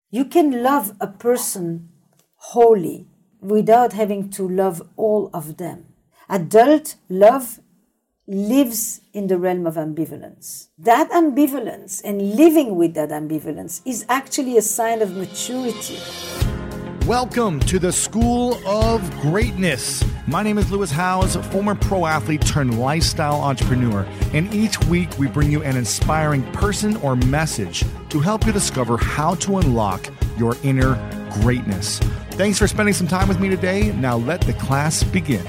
You can love a person wholly without having to love all of them. Adult love lives in the realm of ambivalence. That ambivalence and living with that ambivalence is actually a sign of maturity. Welcome to the School of Greatness. My name is Lewis Howes, former pro athlete turned lifestyle entrepreneur, and each week we bring you an inspiring person or message to help you discover how to unlock your inner greatness. Thanks for spending some time with me today. Now let the class begin.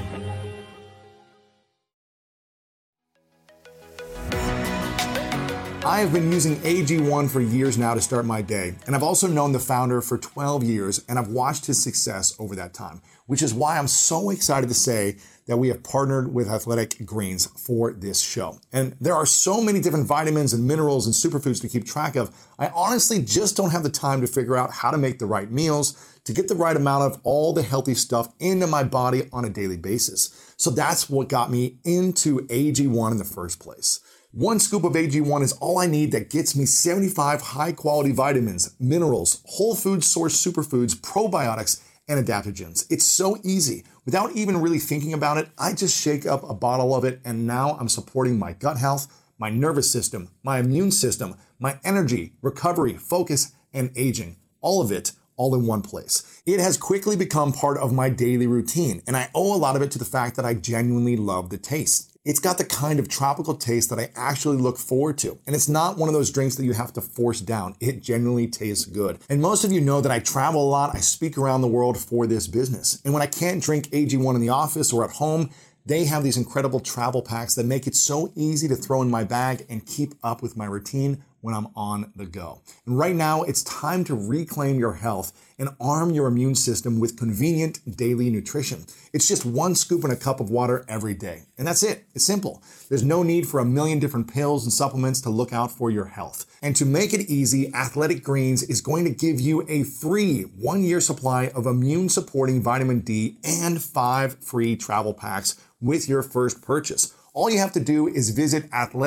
I have been using AG1 for years now to start my day, and I've also known the founder for 12 years, and I've watched his success over that time, which is why I'm so excited to say that we have partnered with Athletic Greens for this show. And there are so many different vitamins and minerals and superfoods to keep track of. I honestly just don't have the time to figure out how to make the right meals to get the right amount of all the healthy stuff into my body on a daily basis. So that's what got me into AG1 in the first place. One scoop of AG1 is all I need that gets me 75 high-quality vitamins, minerals, whole food source superfoods, probiotics, and adaptogens. It's so easy. Without even really thinking about it, I just shake up a bottle of it, and now I'm supporting my gut health, my nervous system, my immune system, my energy, recovery, focus, and aging. All of it, all in one place. It has quickly become part of my daily routine, and I owe a lot of it to the fact that I genuinely love the taste. It's got the kind of tropical taste that I actually look forward to. And it's not one of those drinks that you have to force down. It genuinely tastes good. And most of you know that I travel a lot. I speak around the world for this business. And when I can't drink AG1 in the office or at home, they have these incredible travel packs that make it so easy to throw in my bag and keep up with my routine when I'm on the go. And right now, it's time to reclaim your health and arm your immune system with convenient daily nutrition. It's just one scoop in a cup of water every day. And that's it. It's simple. There's no need for a million different pills and supplements to look out for your health. And to make it easy, Athletic Greens is going to give you a free 1-year supply of immune-supporting vitamin D and 5 free travel packs with your first purchase. All you have to do is visit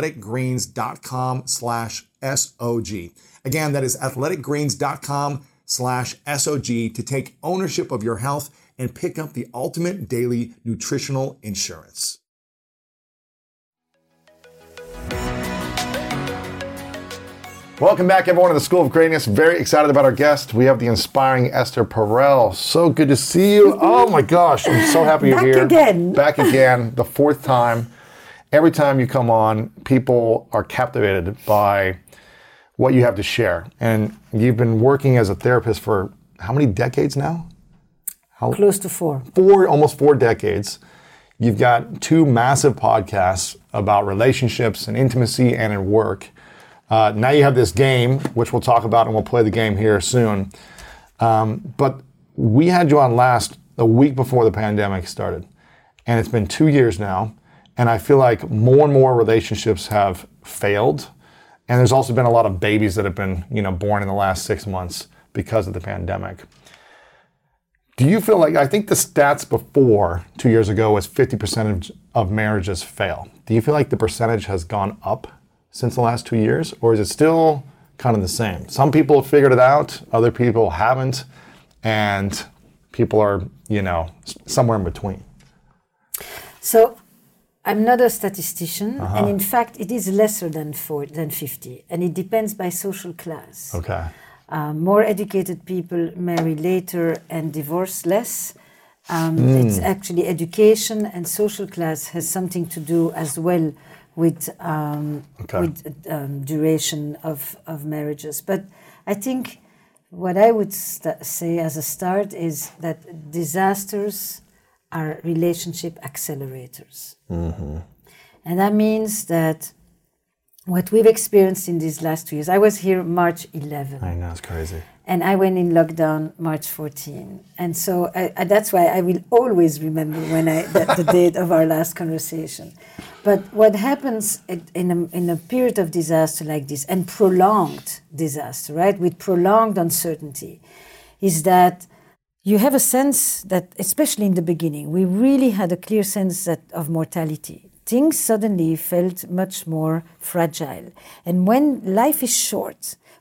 athleticgreens.com/SOG. Again, that is athleticgreens.com/SOG to take ownership of your health and pick up the ultimate daily nutritional insurance. Welcome back, everyone, to the School of Greatness. Very excited about our guest. We have the inspiring Esther Perel. So good to see you. Oh my gosh, I'm so happy you're here. Back again, the fourth time. Every time you come on, people are captivated by what you have to share. And you've been working as a therapist for how many decades now? Close to 4. Almost 4 decades. You've got 2 massive podcasts about relationships and intimacy and in work. Now you have this game, which we'll talk about, and we'll play the game here soon. But we had you on last the week before the pandemic started. And it's been 2 years now. And I feel like more and more relationships have failed. And there's also been a lot of babies that have been, born in the last 6 months because of the pandemic. Do you feel like, I think the stats before 2 years ago was 50% of marriages fail. Do you feel like the percentage has gone up since the last 2 years? Or is it still kind of the same? Some people have figured it out, other people haven't. And people are, somewhere in between. So I'm not a statistician, and in fact, it is lesser than 50, and it depends by social class. Okay. More educated people marry later and divorce less. It's actually education and social class has something to do as well with duration of marriages. But I think what I would say as a start is that disasters are relationship accelerators. Mm-hmm. And that means that what we've experienced in these last 2 years, I was here March 11. I know, it's crazy. And I went in lockdown March 14. And so that's why I will always remember the date of our last conversation. But what happens in a period of disaster like this, and prolonged disaster, right, with prolonged uncertainty, is that you have a sense that, especially in the beginning, we really had a clear sense of mortality. Things suddenly felt much more fragile. And when life is short,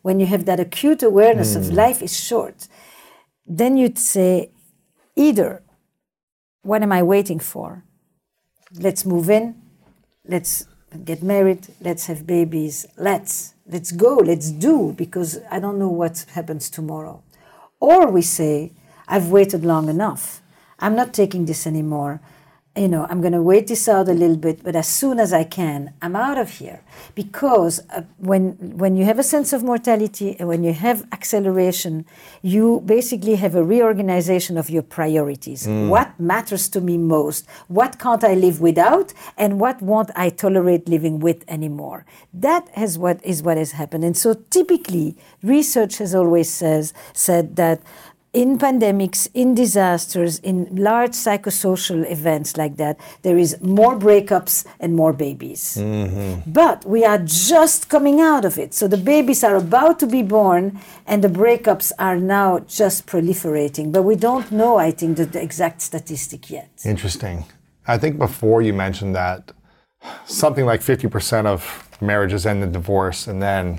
when you have that acute awareness of life is short, then you'd say, either, what am I waiting for? Let's move in, let's get married, let's have babies, let's go, let's do, because I don't know what happens tomorrow. Or we say, I've waited long enough. I'm not taking this anymore. I'm going to wait this out a little bit, but as soon as I can, I'm out of here. Because when you have a sense of mortality and when you have acceleration, you basically have a reorganization of your priorities. What matters to me most? What can't I live without? And what won't I tolerate living with anymore? That is what has happened. And so typically, research has always said that in pandemics, in disasters, in large psychosocial events like that, there is more breakups and more babies. But we are just coming out of it. So the babies are about to be born and the breakups are now just proliferating. But we don't know, I think, the exact statistic yet. Interesting. I think before you mentioned that something like 50% of marriages end in divorce, and then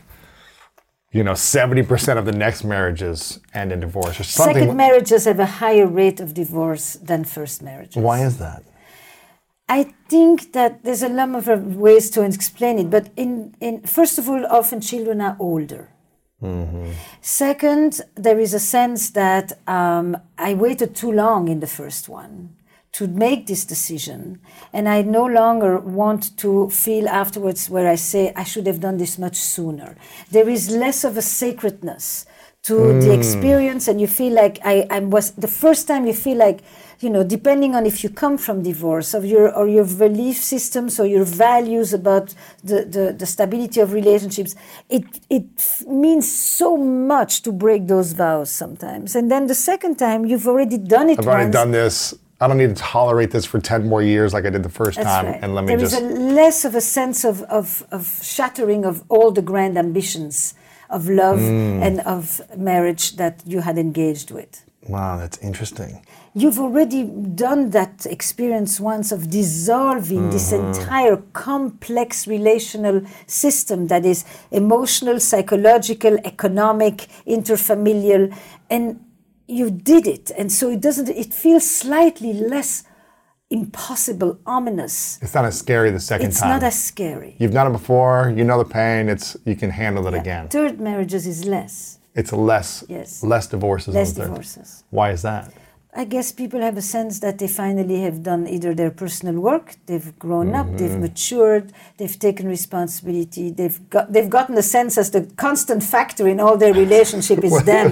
70% of the next marriages end in divorce. Or something. Second marriages have a higher rate of divorce than first marriages. Why is that? I think that there's a lot of ways to explain it. But first of all, often children are older. Second, there is a sense that I waited too long in the first one to make this decision, and I no longer want to feel afterwards where I say I should have done this much sooner. There is less of a sacredness to the experience, and you feel like I was the first time. You feel like, depending on if you come from divorce, or your belief systems or your values about the stability of relationships, it means so much to break those vows sometimes. And then the second time, you've already done it. I've already done this. I don't need to tolerate this for 10 more years like I did the first time. Right. And let me there is a less of a sense of shattering of all the grand ambitions of love and of marriage that you had engaged with. Wow, that's interesting. You've already done that experience once of dissolving this entire complex relational system that is emotional, psychological, economic, interfamilial, and you did it, and so it feels slightly less impossible, ominous. It's not as scary the second time. It's not as scary. You've done it before, you know the pain, you can handle it again. Third marriages is less. It's less divorces. Less divorces. Why is that? I guess people have a sense that they finally have done either their personal work, they've grown up, they've matured, they've taken responsibility, they've gotten a sense as the constant factor in all their relationship is them.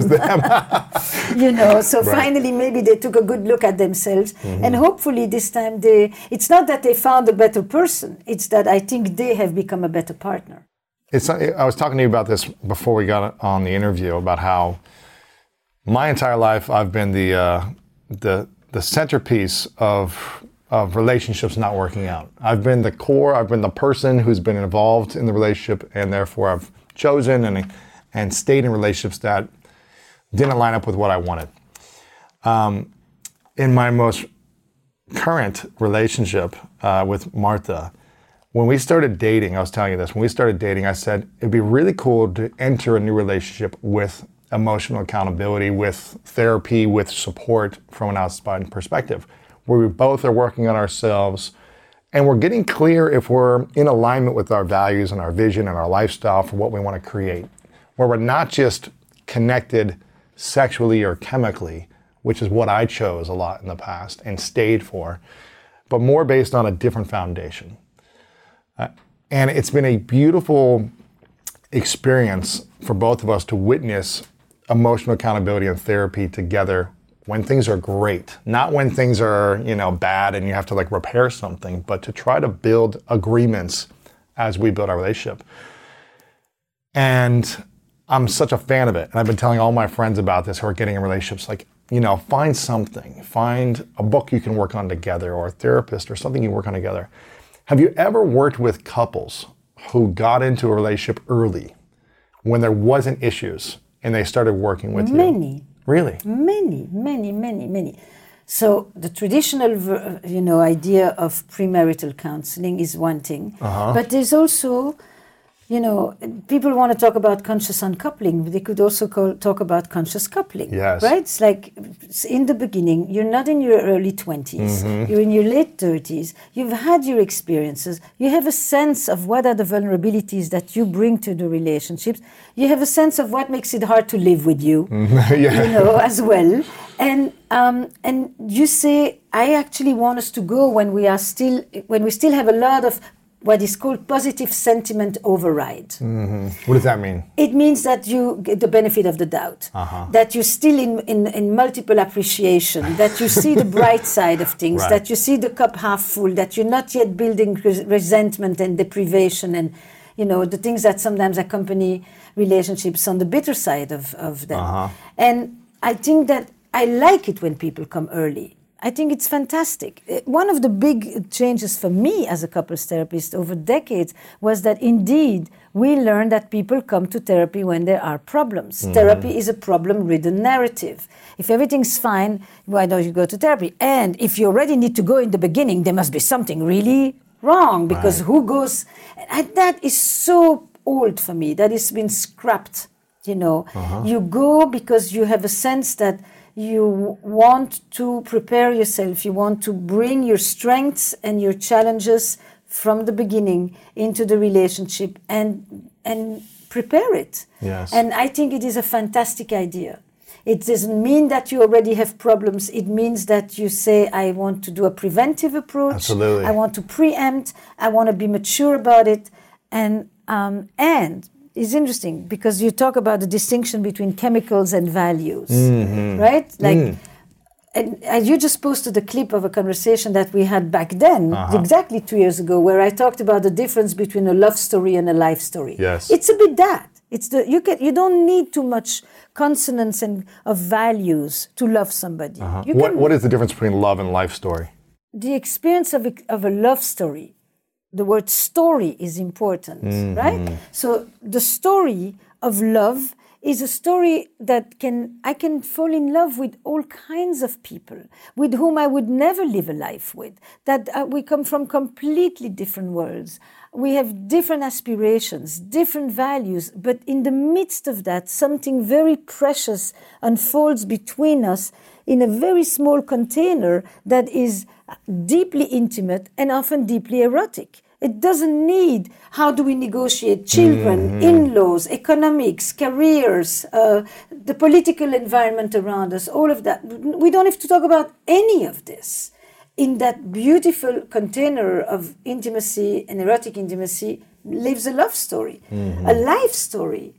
So finally maybe they took a good look at themselves, and hopefully this time it's not that they found a better person, it's that I think they have become a better partner. I was talking to you about this before we got on the interview, about how my entire life I've been the centerpiece of relationships not working out. I've been the core, I've been the person who's been involved in the relationship, and therefore I've chosen and stayed in relationships that didn't line up with what I wanted. In my most current relationship with Martha, when we started dating, I was telling you this, when we started dating, I said, it'd be really cool to enter a new relationship with emotional accountability, with therapy, with support from an outside perspective, where we both are working on ourselves and we're getting clear if we're in alignment with our values and our vision and our lifestyle for what we want to create, where we're not just connected sexually or chemically, which is what I chose a lot in the past and stayed for, but more based on a different foundation. And it's been a beautiful experience for both of us to witness emotional accountability and therapy together when things are great, not when things are, bad and you have to repair something, but to try to build agreements as we build our relationship. And I'm such a fan of it. And I've been telling all my friends about this who are getting in relationships, find something, find a book you can work on together, or a therapist or something you work on together. Have you ever worked with couples who got into a relationship early when there wasn't issues and they started working with you? Many. Really? Many. So the traditional, idea of premarital counseling is one thing, but there's also, you know, people want to talk about conscious uncoupling, but they could also talk about conscious coupling. Yes. Right? It's like in the beginning, you're not in your early 20s, you're in your late 30s, you've had your experiences, you have a sense of what are the vulnerabilities that you bring to the relationships, you have a sense of what makes it hard to live with you, you know, as well. And you say, I actually want us to go when we still have a lot of what is called positive sentiment override. What does that mean? It means that you get the benefit of the doubt, that you're still in multiple appreciation, that you see the bright side of things, that you see the cup half full, that you're not yet building resentment and deprivation and, you know, the things that sometimes accompany relationships on the bitter side of them. And I think that I like it when people come early. I think it's fantastic. One of the big changes for me as a couples therapist over decades was that indeed we learned that people come to therapy when there are problems. Therapy is a problem-ridden narrative. If everything's fine, why don't you go to therapy? And if you already need to go in the beginning, there must be something really wrong, because who goes... And that is so old for me. That has been scrapped, you know. You go because you have a sense that you want to prepare yourself, you want to bring your strengths and your challenges from the beginning into the relationship and prepare it. Yes. And I think it is a fantastic idea. It doesn't mean that you already have problems. It means that you say, I want to do a preventive approach. Absolutely. I want to preempt. I want to be mature about it. And it's interesting because you talk about the distinction between chemicals and values, right? Like, and you just posted a clip of a conversation that we had back then, exactly 2 years ago, where I talked about the difference between a love story and a life story. Yes. It's a bit that. It's you don't need too much consonance and of values to love somebody. What is the difference between love and life story? The experience of a love story. The word story is important, right? So the story of love is a story that I can fall in love with all kinds of people with whom I would never live a life with, that we come from completely different worlds. We have different aspirations, different values, but in the midst of that, something very precious unfolds between us in a very small container that is deeply intimate and often deeply erotic. It doesn't need how do we negotiate children, in-laws, economics, careers, the political environment around us, all of that. We don't have to talk about any of this. In that beautiful container of intimacy and erotic intimacy lives a love story. A life story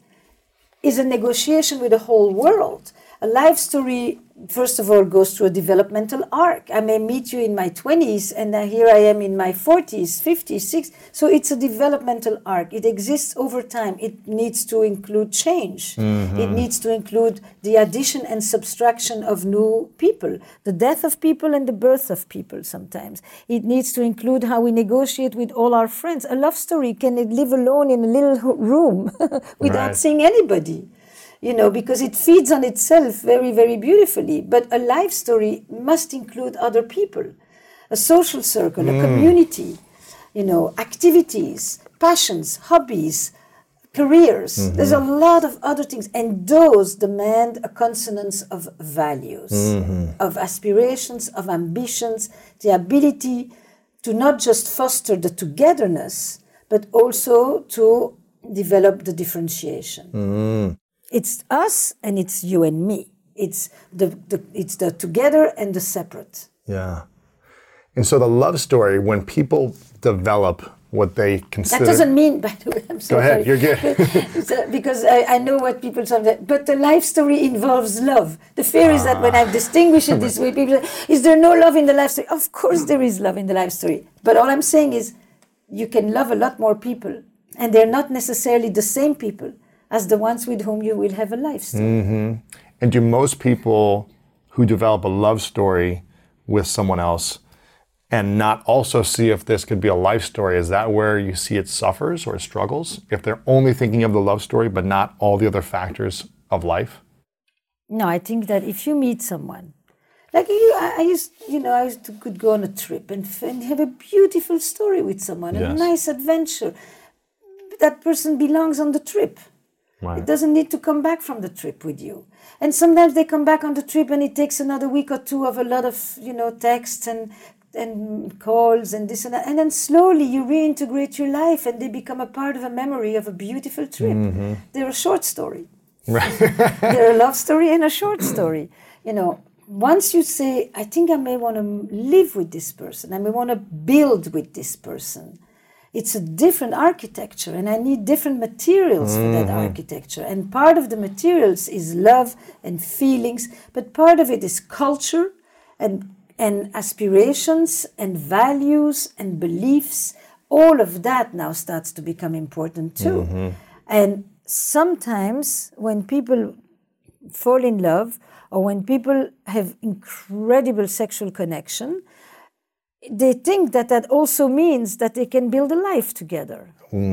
is a negotiation with the whole world. A life story, first of all, goes through a developmental arc. I may meet you in my 20s, and here I am in my 40s, 50s, 60s. So it's a developmental arc. It exists over time. It needs to include change. It needs to include the addition and subtraction of new people, the death of people and the birth of people sometimes. It needs to include how we negotiate with all our friends. A love story can live alone in a little room without seeing anybody. You know, because it feeds on itself very, very beautifully. But a life story must include other people, a social circle, a community, you know, activities, passions, hobbies, careers. There's a lot of other things. And those demand a consonance of values, of aspirations, of ambitions, the ability to not just foster the togetherness, but also to develop the differentiation. It's us and it's you and me. It's the together and the separate. Yeah. And so the love story, when people develop what they consider... That doesn't mean, by the way, I'm so Go ahead, sorry. you're good. Because I know what people say, but the life story involves love. The fear is that when I distinguish it this way, people say, is there no love in the life story? Of course there is love in the life story. But all I'm saying is, you can love a lot more people, and they're not necessarily the same people as the ones with whom you will have a life story. And do most people who develop a love story with someone else and not also see if this could be a life story, is that where you see it suffers or struggles? If they're only thinking of the love story but not all the other factors of life? No, I think that if you meet someone, like could go on a trip and have a beautiful story with someone, a nice adventure. that person belongs on the trip. Right. It doesn't need to come back from the trip with you. And sometimes they come back on the trip and it takes another week or two of a lot of, texts and calls and this and that. And then slowly you reintegrate your life and they become a part of a memory of a beautiful trip. Mm-hmm. They're a short story. Right. They're a love story and a short story. Once you say, I think I may want to live with this person, I may want to build with this person, it's a different architecture and I need different materials for that architecture. And part of the materials is love and feelings, but part of it is culture and aspirations and values and beliefs. All of that now starts to become important too. And sometimes when people fall in love or when people have incredible sexual connection, they think that also means that they can build a life together.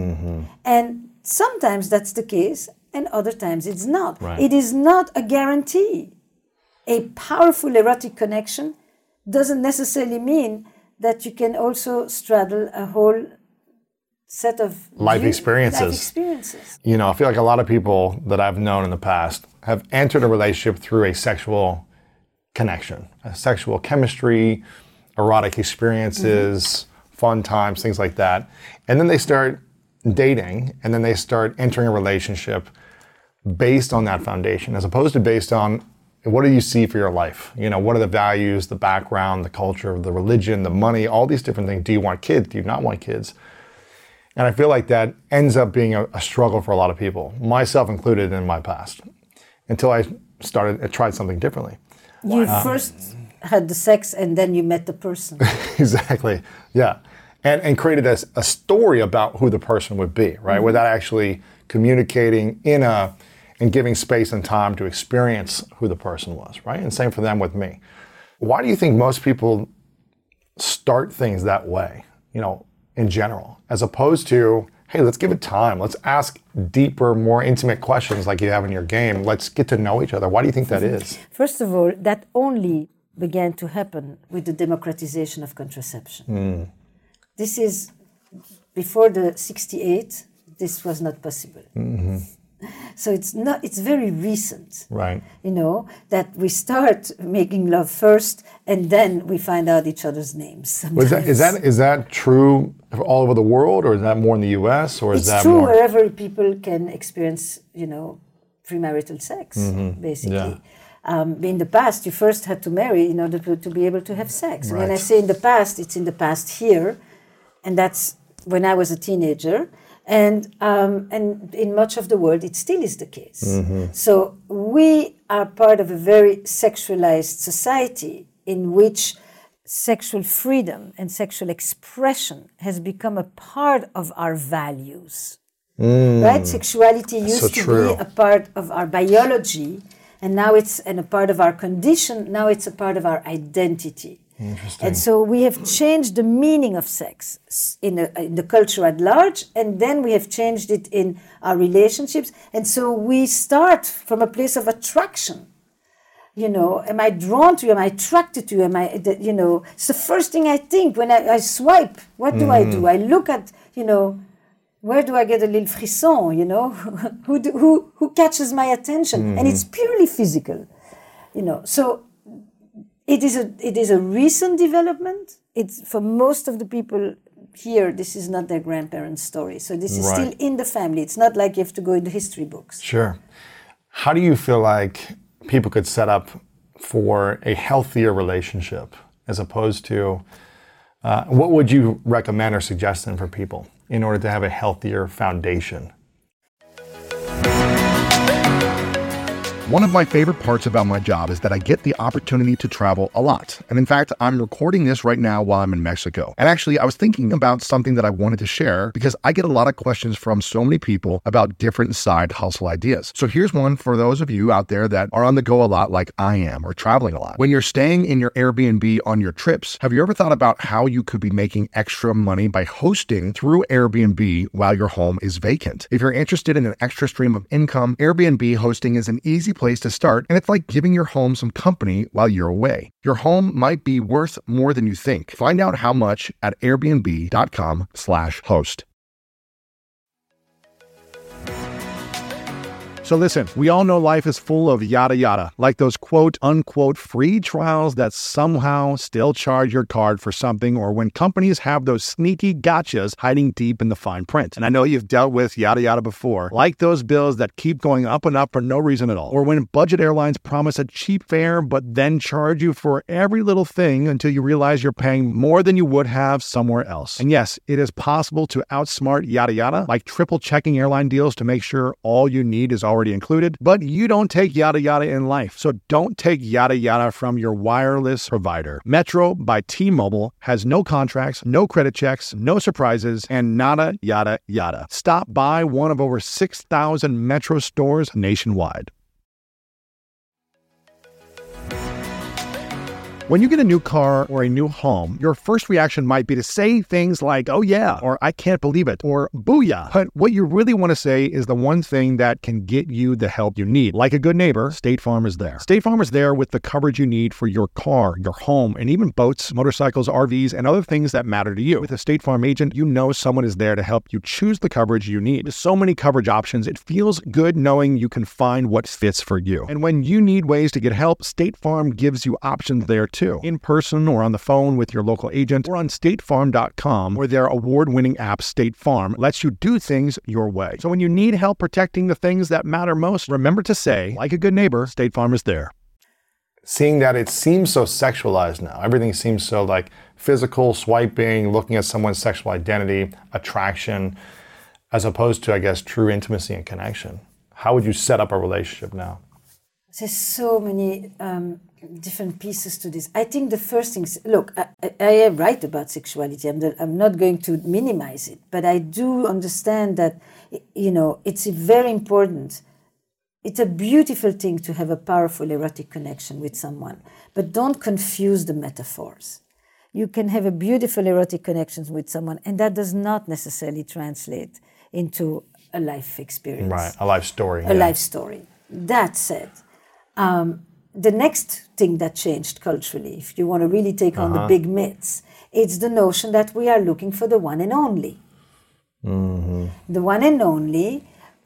And sometimes that's the case, and other times it's not. Right. It is not a guarantee. A powerful erotic connection doesn't necessarily mean that you can also straddle a whole set of life experiences. I feel like a lot of people that I've known in the past have entered a relationship through a sexual connection, a sexual chemistry, erotic experiences, fun times, things like that. And then they start dating, and then they start entering a relationship based on that foundation, as opposed to based on what do you see for your life? What are the values, the background, the culture, the religion, the money, all these different things. Do you want kids? Do you not want kids? And I feel like that ends up being a struggle for a lot of people, myself included in my past, until I tried something differently. You first had the sex and then you met the person. Exactly, yeah. And created a story about who the person would be, right? Without actually communicating and giving space and time to experience who the person was, right? And same for them with me. Why do you think most people start things that way, in general, as opposed to, hey, let's give it time. Let's ask deeper, more intimate questions like you have in your game. Let's get to know each other. Why do you think that is? First of all, that only began to happen with the democratization of contraception. This is, before the 68, this was not possible. So it's very recent. Right. That we start making love first and then we find out each other's names sometimes. Is that true all over the world, or is that more in the US, or is that more? It's true wherever people can experience, premarital sex, basically. Yeah. In the past, you first had to marry in order to be able to have sex. Right. And when I say in the past, it's in the past here, and that's when I was a teenager. And in much of the world, it still is the case. So we are part of a very sexualized society in which sexual freedom and sexual expression has become a part of our values. Right? Sexuality used to be a part of our biology, and now it's a part of our condition. Now it's a part of our identity. And so we have changed the meaning of sex in the culture at large, and then we have changed it in our relationships. And so we start from a place of attraction. Am I drawn to you? Am I attracted to you? It's the first thing I think when I swipe. What do? I look at, where do I get a little frisson, who catches my attention? And it's purely physical, so it is a recent development. It's for most of the people here, this is not their grandparents' story. So this is still in the family. It's not like you have to go in the history books. Sure. How do you feel like people could set up for a healthier relationship, as opposed to, what would you recommend or suggest then for people in order to have a healthier foundation? One of my favorite parts about my job is that I get the opportunity to travel a lot. And in fact, I'm recording this right now while I'm in Mexico. And actually, I was thinking about something that I wanted to share because I get a lot of questions from so many people about different side hustle ideas. So here's one for those of you out there that are on the go a lot like I am, or traveling a lot. When you're staying in your Airbnb on your trips, have you ever thought about how you could be making extra money by hosting through Airbnb while your home is vacant? If you're interested in an extra stream of income, Airbnb hosting is an easy place to start, and it's like giving your home some company while you're away. Your home might be worth more than you think. Find out how much at airbnb.com/host. So listen, we all know life is full of yada yada, like those quote unquote free trials that somehow still charge your card for something, or when companies have those sneaky gotchas hiding deep in the fine print. And I know you've dealt with yada yada before, like those bills that keep going up and up for no reason at all, or when budget airlines promise a cheap fare but then charge you for every little thing until you realize you're paying more than you would have somewhere else. And yes, it is possible to outsmart yada yada, like triple checking airline deals to make sure all you need is already included, but you don't take yada yada in life. So don't take yada yada from your wireless provider. Metro by T-Mobile has no contracts, no credit checks, no surprises, and nada yada yada. Stop by one of over 6,000 Metro stores nationwide. When you get a new car or a new home, your first reaction might be to say things like, oh yeah, or I can't believe it, or booyah. But what you really want to say is the one thing that can get you the help you need. Like a good neighbor, State Farm is there. State Farm is there with the coverage you need for your car, your home, and even boats, motorcycles, RVs, and other things that matter to you. With a State Farm agent, you know someone is there to help you choose the coverage you need. With so many coverage options, it feels good knowing you can find what fits for you. And when you need ways to get help, State Farm gives you options there too. In person or on the phone with your local agent or on statefarm.com, where their award-winning app State Farm lets you do things your way. So when you need help protecting the things that matter most, remember to say, like a good neighbor, State Farm is there. Seeing that it seems so sexualized now. Everything seems so like physical, swiping, looking at someone's sexual identity, attraction, as opposed to, I guess, true intimacy and connection. How would you set up a relationship now? There's so many different pieces to this. I think the first thing, look, I write about sexuality. I'm not going to minimize it, but I do understand that, it's very important. It's a beautiful thing to have a powerful erotic connection with someone, but don't confuse the metaphors. You can have a beautiful erotic connection with someone, and that does not necessarily translate into a life experience. Right, a life story. A life story. That said, the next thing that changed culturally, if you want to really take on the big myths, it's the notion that we are looking for the one and only. Mm-hmm. The one and only,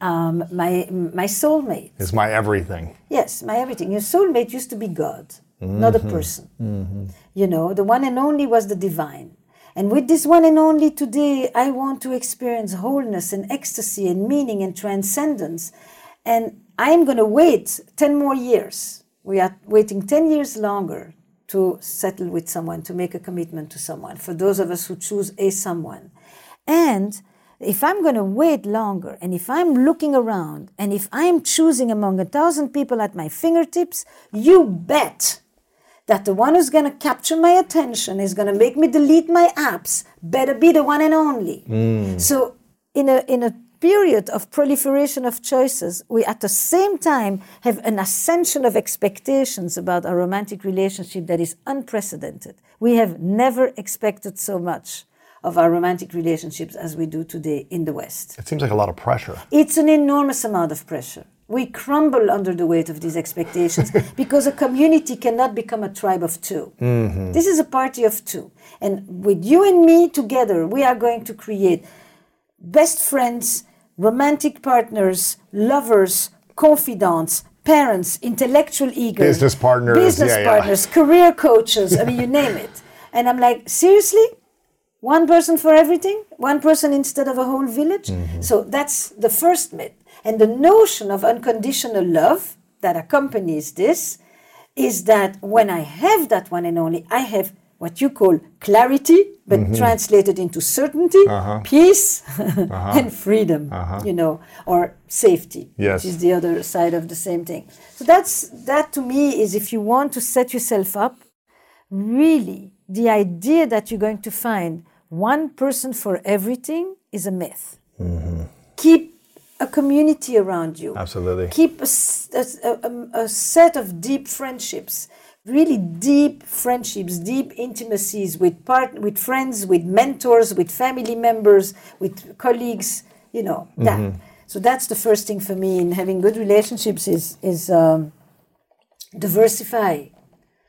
my soulmate. Is my everything. Yes, my everything. Your soulmate used to be God, not a person. Mm-hmm. The one and only was the divine. And with this one and only today, I want to experience wholeness and ecstasy and meaning and transcendence. And I'm going to wait 10 more years. We are waiting 10 years longer to settle with someone, to make a commitment to someone, for those of us who choose a someone. And if I'm going to wait longer, and if I'm looking around, and if I'm choosing among 1,000 people at my fingertips, you bet that the one who's going to capture my attention is going to make me delete my apps, better be the one and only. So in a period of proliferation of choices, we at the same time have an ascension of expectations about our romantic relationship that is unprecedented. We have never expected so much of our romantic relationships as we do today in the West. It seems like a lot of pressure. It's an enormous amount of pressure. We crumble under the weight of these expectations because a community cannot become a tribe of two. Mm-hmm. This is a party of two. And with you and me together, we are going to create best friends, romantic partners, lovers, confidants, parents, intellectual eagles, business partners, career coaches, I mean, you name it. And I'm like, seriously? One person for everything? One person instead of a whole village? Mm-hmm. So that's the first myth. And the notion of unconditional love that accompanies this is that when I have that one and only, I have what you call clarity, but translated into certainty, peace, and freedom, or safety, which is the other side of the same thing. So that to me is, if you want to set yourself up, really, the idea that you're going to find one person for everything is a myth. Mm-hmm. Keep a community around you. Absolutely. Keep a set of deep friendships. Really deep friendships, deep intimacies with friends, with mentors, with family members, with colleagues, that. So that's the first thing for me in having good relationships is diversify.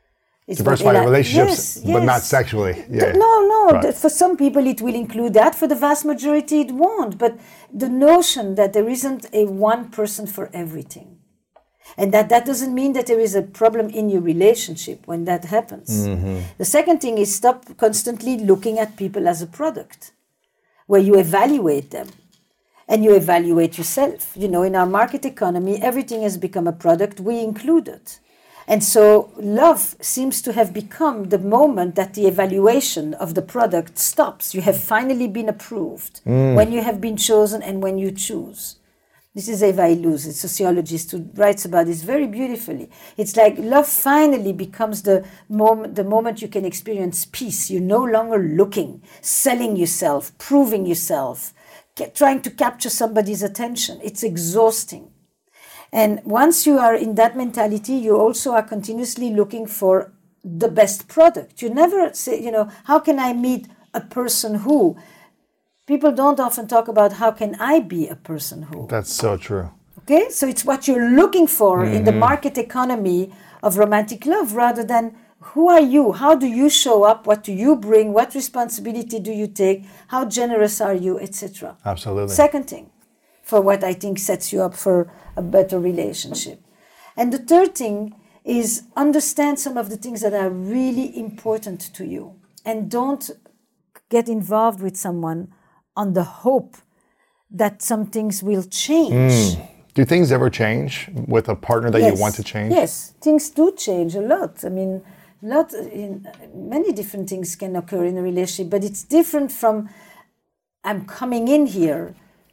It's Diversify what your relationships, yes, but not yes. sexually. Yeah. No. Right. For some people, it will include that. For the vast majority, it won't. But the notion that there isn't a one person for everything, and that doesn't mean that there is a problem in your relationship when that happens. The second thing is stop constantly looking at people as a product, where you evaluate them. And you evaluate yourself. You know, in our market economy, everything has become a product, we included. And so love seems to have become the moment that the evaluation of the product stops. You have finally been approved when you have been chosen and when you choose. This is Eva Illouz, a sociologist who writes about this very beautifully. It's like love finally becomes the moment you can experience peace. You're no longer looking, selling yourself, proving yourself, trying to capture somebody's attention. It's exhausting. And once you are in that mentality, you also are continuously looking for the best product. You never say, you know, how can I meet a person who? People don't often talk about how can I be a person who. That's so true. Okay, so it's what you're looking for in the market economy of romantic love rather than who are you? How do you show up? What do you bring? What responsibility do you take? How generous are you, etc. Absolutely. Second thing, for what I think sets you up for a better relationship. And the third thing is understand some of the things that are really important to you. And don't get involved with someone on the hope that some things will change. Do things ever change with a partner that you want to change? Yes, things do change a lot. I mean, many different things can occur in a relationship, but it's different from I'm coming in here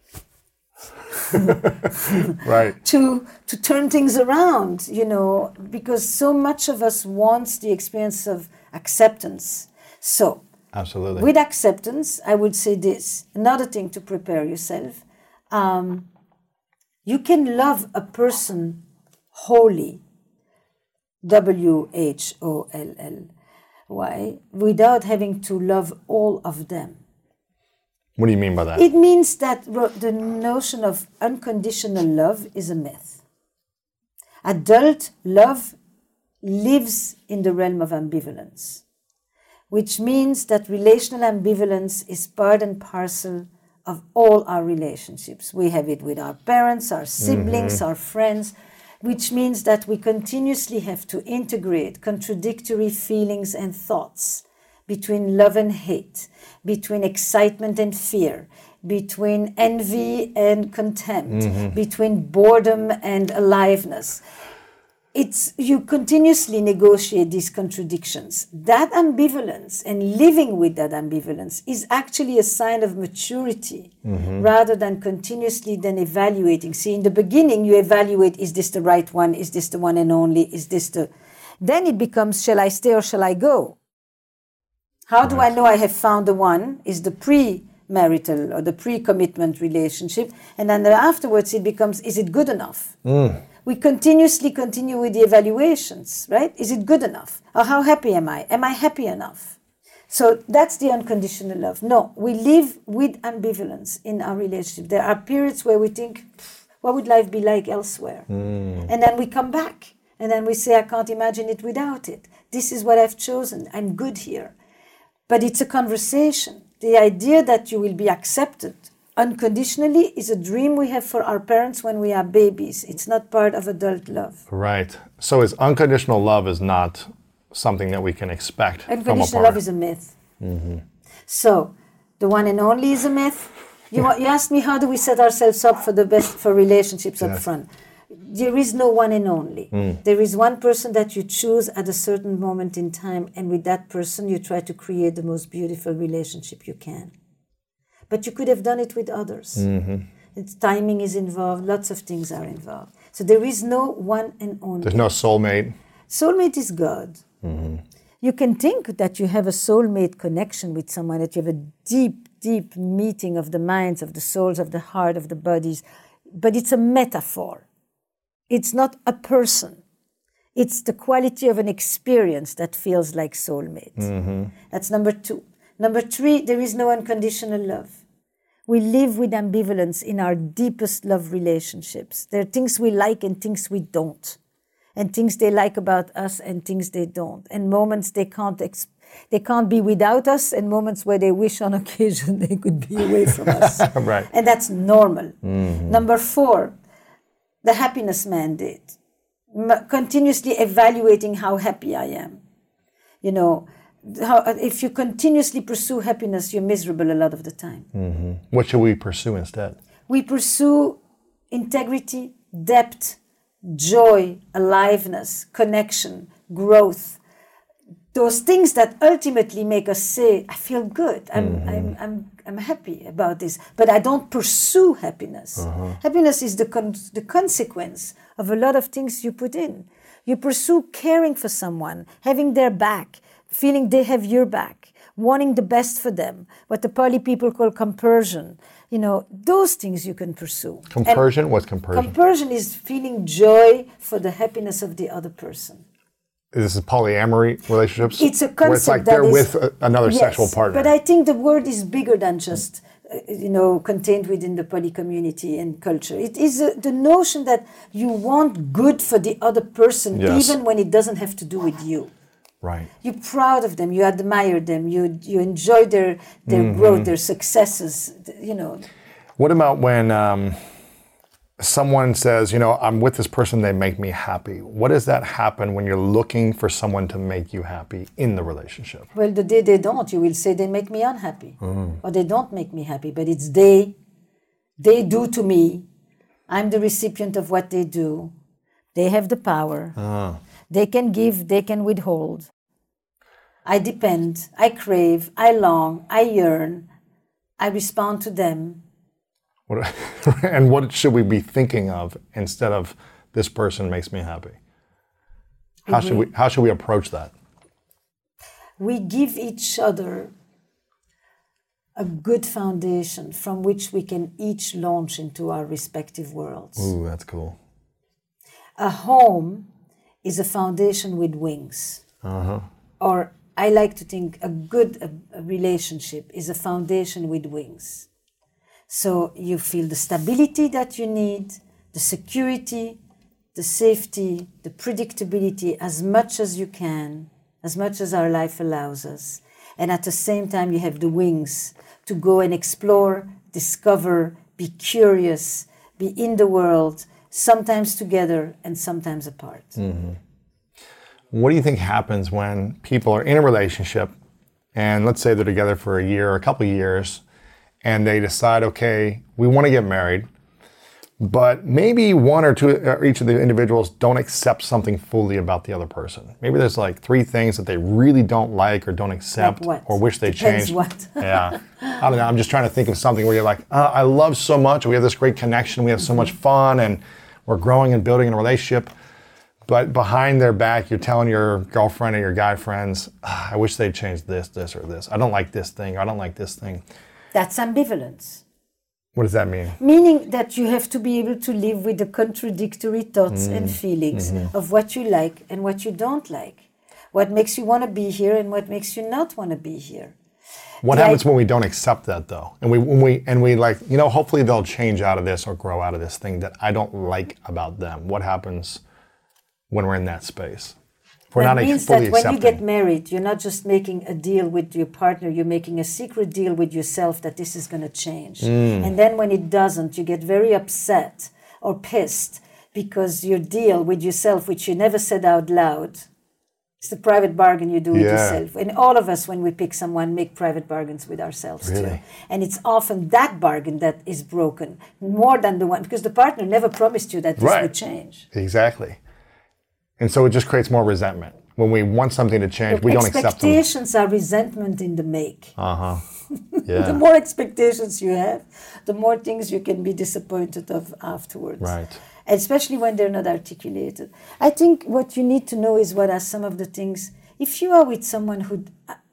Right. to turn things around, you know, because so much of us wants the experience of acceptance. So, Absolutely. with acceptance, I would say this, another thing to prepare yourself. You can love a person wholly, WHOLLY, without having to love all of them. What do you mean by that? It means that the notion of unconditional love is a myth. Adult love lives in the realm of ambivalence, which means that relational ambivalence is part and parcel of all our relationships. We have it with our parents, our siblings, our friends, which means that we continuously have to integrate contradictory feelings and thoughts between love and hate, between excitement and fear, between envy and contempt, between boredom and aliveness. You continuously negotiate these contradictions. That ambivalence and living with that ambivalence is actually a sign of maturity rather than continuously then evaluating. See, in the beginning, you evaluate, is this the right one? Is this the one and only? Is this the... Then it becomes, shall I stay or shall I go? How do I know I have found the one? Is the pre-marital or the pre-commitment relationship. And then afterwards it becomes, is it good enough? We continuously continue with the evaluations, right? Is it good enough? Or how happy am I? Am I happy enough? So that's the unconditional love. No, we live with ambivalence in our relationship. There are periods where we think, what would life be like elsewhere? And then we come back and then we say, I can't imagine it without it. This is what I've chosen. I'm good here. But it's a conversation. The idea that you will be accepted unconditionally is a dream we have for our parents when we are babies. It's not part of adult love. Right. So unconditional love is not something that we can expect from a partner. Unconditional love is a myth. So the one and only is a myth. You asked me how do we set ourselves up for the best for relationships up front. There is no one and only. There is one person that you choose at a certain moment in time, and with that person you try to create the most beautiful relationship you can. But you could have done it with others. It's timing is involved, lots of things are involved. So there is no one and only. There's no soulmate. Soulmate is God. You can think that you have a soulmate connection with someone, that you have a deep, deep meeting of the minds, of the souls, of the heart, of the bodies, but it's a metaphor. It's not a person. It's the quality of an experience that feels like soulmate. That's number 2. Number 3, there is no unconditional love. We live with ambivalence in our deepest love relationships. There are things we like and things we don't. and things they like about us and things they don't, and moments they can't be without us, and moments where they wish on occasion they could be away from us. Right. And that's normal. Number 4, the happiness mandate. Continuously evaluating how happy I am. You know, if you continuously pursue happiness, you're miserable a lot of the time. What should we pursue instead? We pursue integrity, depth, joy, aliveness, connection, growth. Those things that ultimately make us say, I feel good, I'm happy about this, but I don't pursue happiness. Happiness is the consequence of a lot of things you put in. You pursue caring for someone, having their back, feeling they have your back, wanting the best for them, what the Pali people call compersion. You know, those things you can pursue. Compersion? What's compersion? Compersion is feeling joy for the happiness of the other person. This is polyamory relationships? It's a where it's like concept they're that with is, another yes, sexual partner. But I think the word is bigger than just, contained within the poly community and culture. It is the notion that you want good for the other person, Yes. even when it doesn't have to do with you. Right. You're proud of them, you admire them, you enjoy their growth, their successes, you know. What about when someone says, I'm with this person, they make me happy? What does that happen when you're looking for someone to make you happy in the relationship? Well, the day they don't, you will say they make me unhappy. Or they don't make me happy, but it's they do to me. I'm the recipient of what they do. They have the power. They can give, they can withhold. I depend, I crave, I long, I yearn. I respond to them. And what should we be thinking of instead of this person makes me happy? How should we approach that? We give each other a good foundation from which we can each launch into our respective worlds. Ooh, that's cool. A home is a foundation with wings. Or I like to think a good relationship is a foundation with wings. So you feel the stability that you need, the security, the safety, the predictability as much as you can, as much as our life allows us. And at the same time, you have the wings to go and explore, discover, be curious, be in the world, sometimes together and sometimes apart. What do you think happens when people are in a relationship and let's say they're together for a year or a couple of years and they decide, okay, we want to get married, but maybe one or two, or each of the individuals don't accept something fully about the other person. Maybe there's like 3 things that they really don't like or don't accept or wish they Depends changed. what. Yeah. I don't know. I'm just trying to think of something where you're like, I love so much. We have this great connection. We have so much fun and we're growing and building in a relationship. But behind their back, you're telling your girlfriend or your guy friends, I wish they'd changed this, this, or this. I don't like this thing. Or I don't like this thing. That's ambivalence. What does that mean? Meaning that you have to be able to live with the contradictory thoughts and feelings of what you like and what you don't like. What makes you want to be here and what makes you not want to be here. What happens when we don't accept that though? And we like, hopefully they'll change out of this or grow out of this thing that I don't like about them. What happens when we're in that space? If we're that not means fully that when accepting. you get married, you're not just making a deal with your partner, you're making a secret deal with yourself that this is going to change. And then when it doesn't, you get very upset or pissed because your deal with yourself, which you never said out loud, it's the private bargain you do with yourself. And all of us, when we pick someone, make private bargains with ourselves too. And it's often that bargain that is broken more than the one, because the partner never promised you that this would change. Exactly. And so it just creates more resentment. When we want something to change, we don't accept them. Expectations are resentment in the make. Yeah. The more expectations you have, the more things you can be disappointed of afterwards. Right. Especially when they're not articulated. I think what you need to know is what are some of the things. If you are with someone who,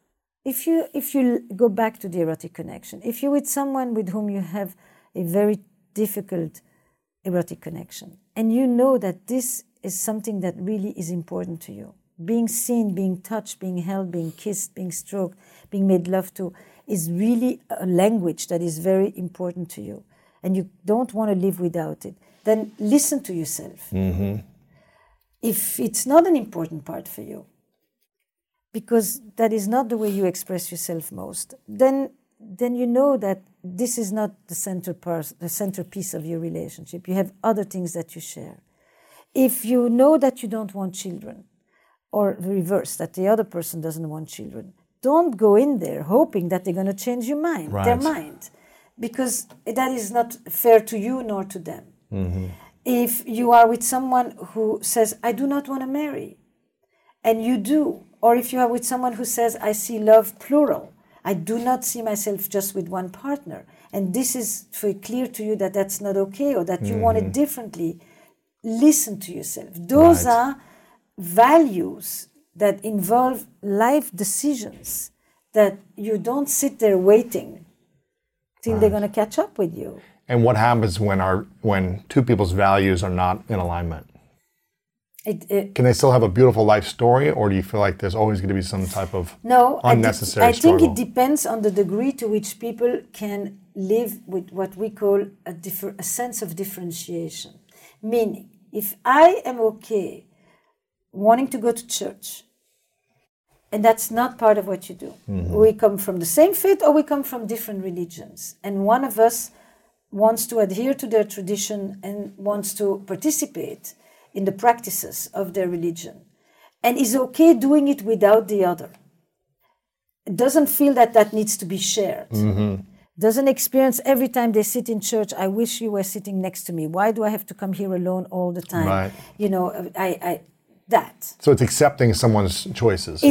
if you go back to the erotic connection, if you're with someone with whom you have a very difficult erotic connection, and you know that this is something that really is important to you. Being seen, being touched, being held, being kissed, being stroked, being made love to is really a language that is very important to you. And you don't want to live without it. Then listen to yourself. If it's not an important part for you, because that is not the way you express yourself most, then you know that this is not the centerpiece of your relationship. You have other things that you share. If you know that you don't want children, or the reverse, that the other person doesn't want children, don't go in there hoping that they're going to change your mind, their mind, because that is not fair to you nor to them. Mm-hmm. If you are with someone who says, I do not want to marry, and you do, or if you are with someone who says, I see love plural, I do not see myself just with one partner, and this is very clear to you that that's not okay, or that you want it differently, listen to yourself. Those are values that involve life decisions, that you don't sit there waiting till they're going to catch up with you. And what happens when two people's values are not in alignment? Can they still have a beautiful life story, or do you feel like there's always going to be some type of unnecessary struggle? I think it depends on the degree to which people can live with what we call a sense of differentiation. Meaning, if I am okay wanting to go to church, and that's not part of what you do. Mm-hmm. We come from the same faith, or we come from different religions, and one of us wants to adhere to their tradition and wants to participate in the practices of their religion, and is okay doing it without the other. Doesn't feel that needs to be shared. Mm-hmm. Doesn't experience every time they sit in church, I wish you were sitting next to me. Why do I have to come here alone all the time? Right. You know, that. So it's accepting someone's choices.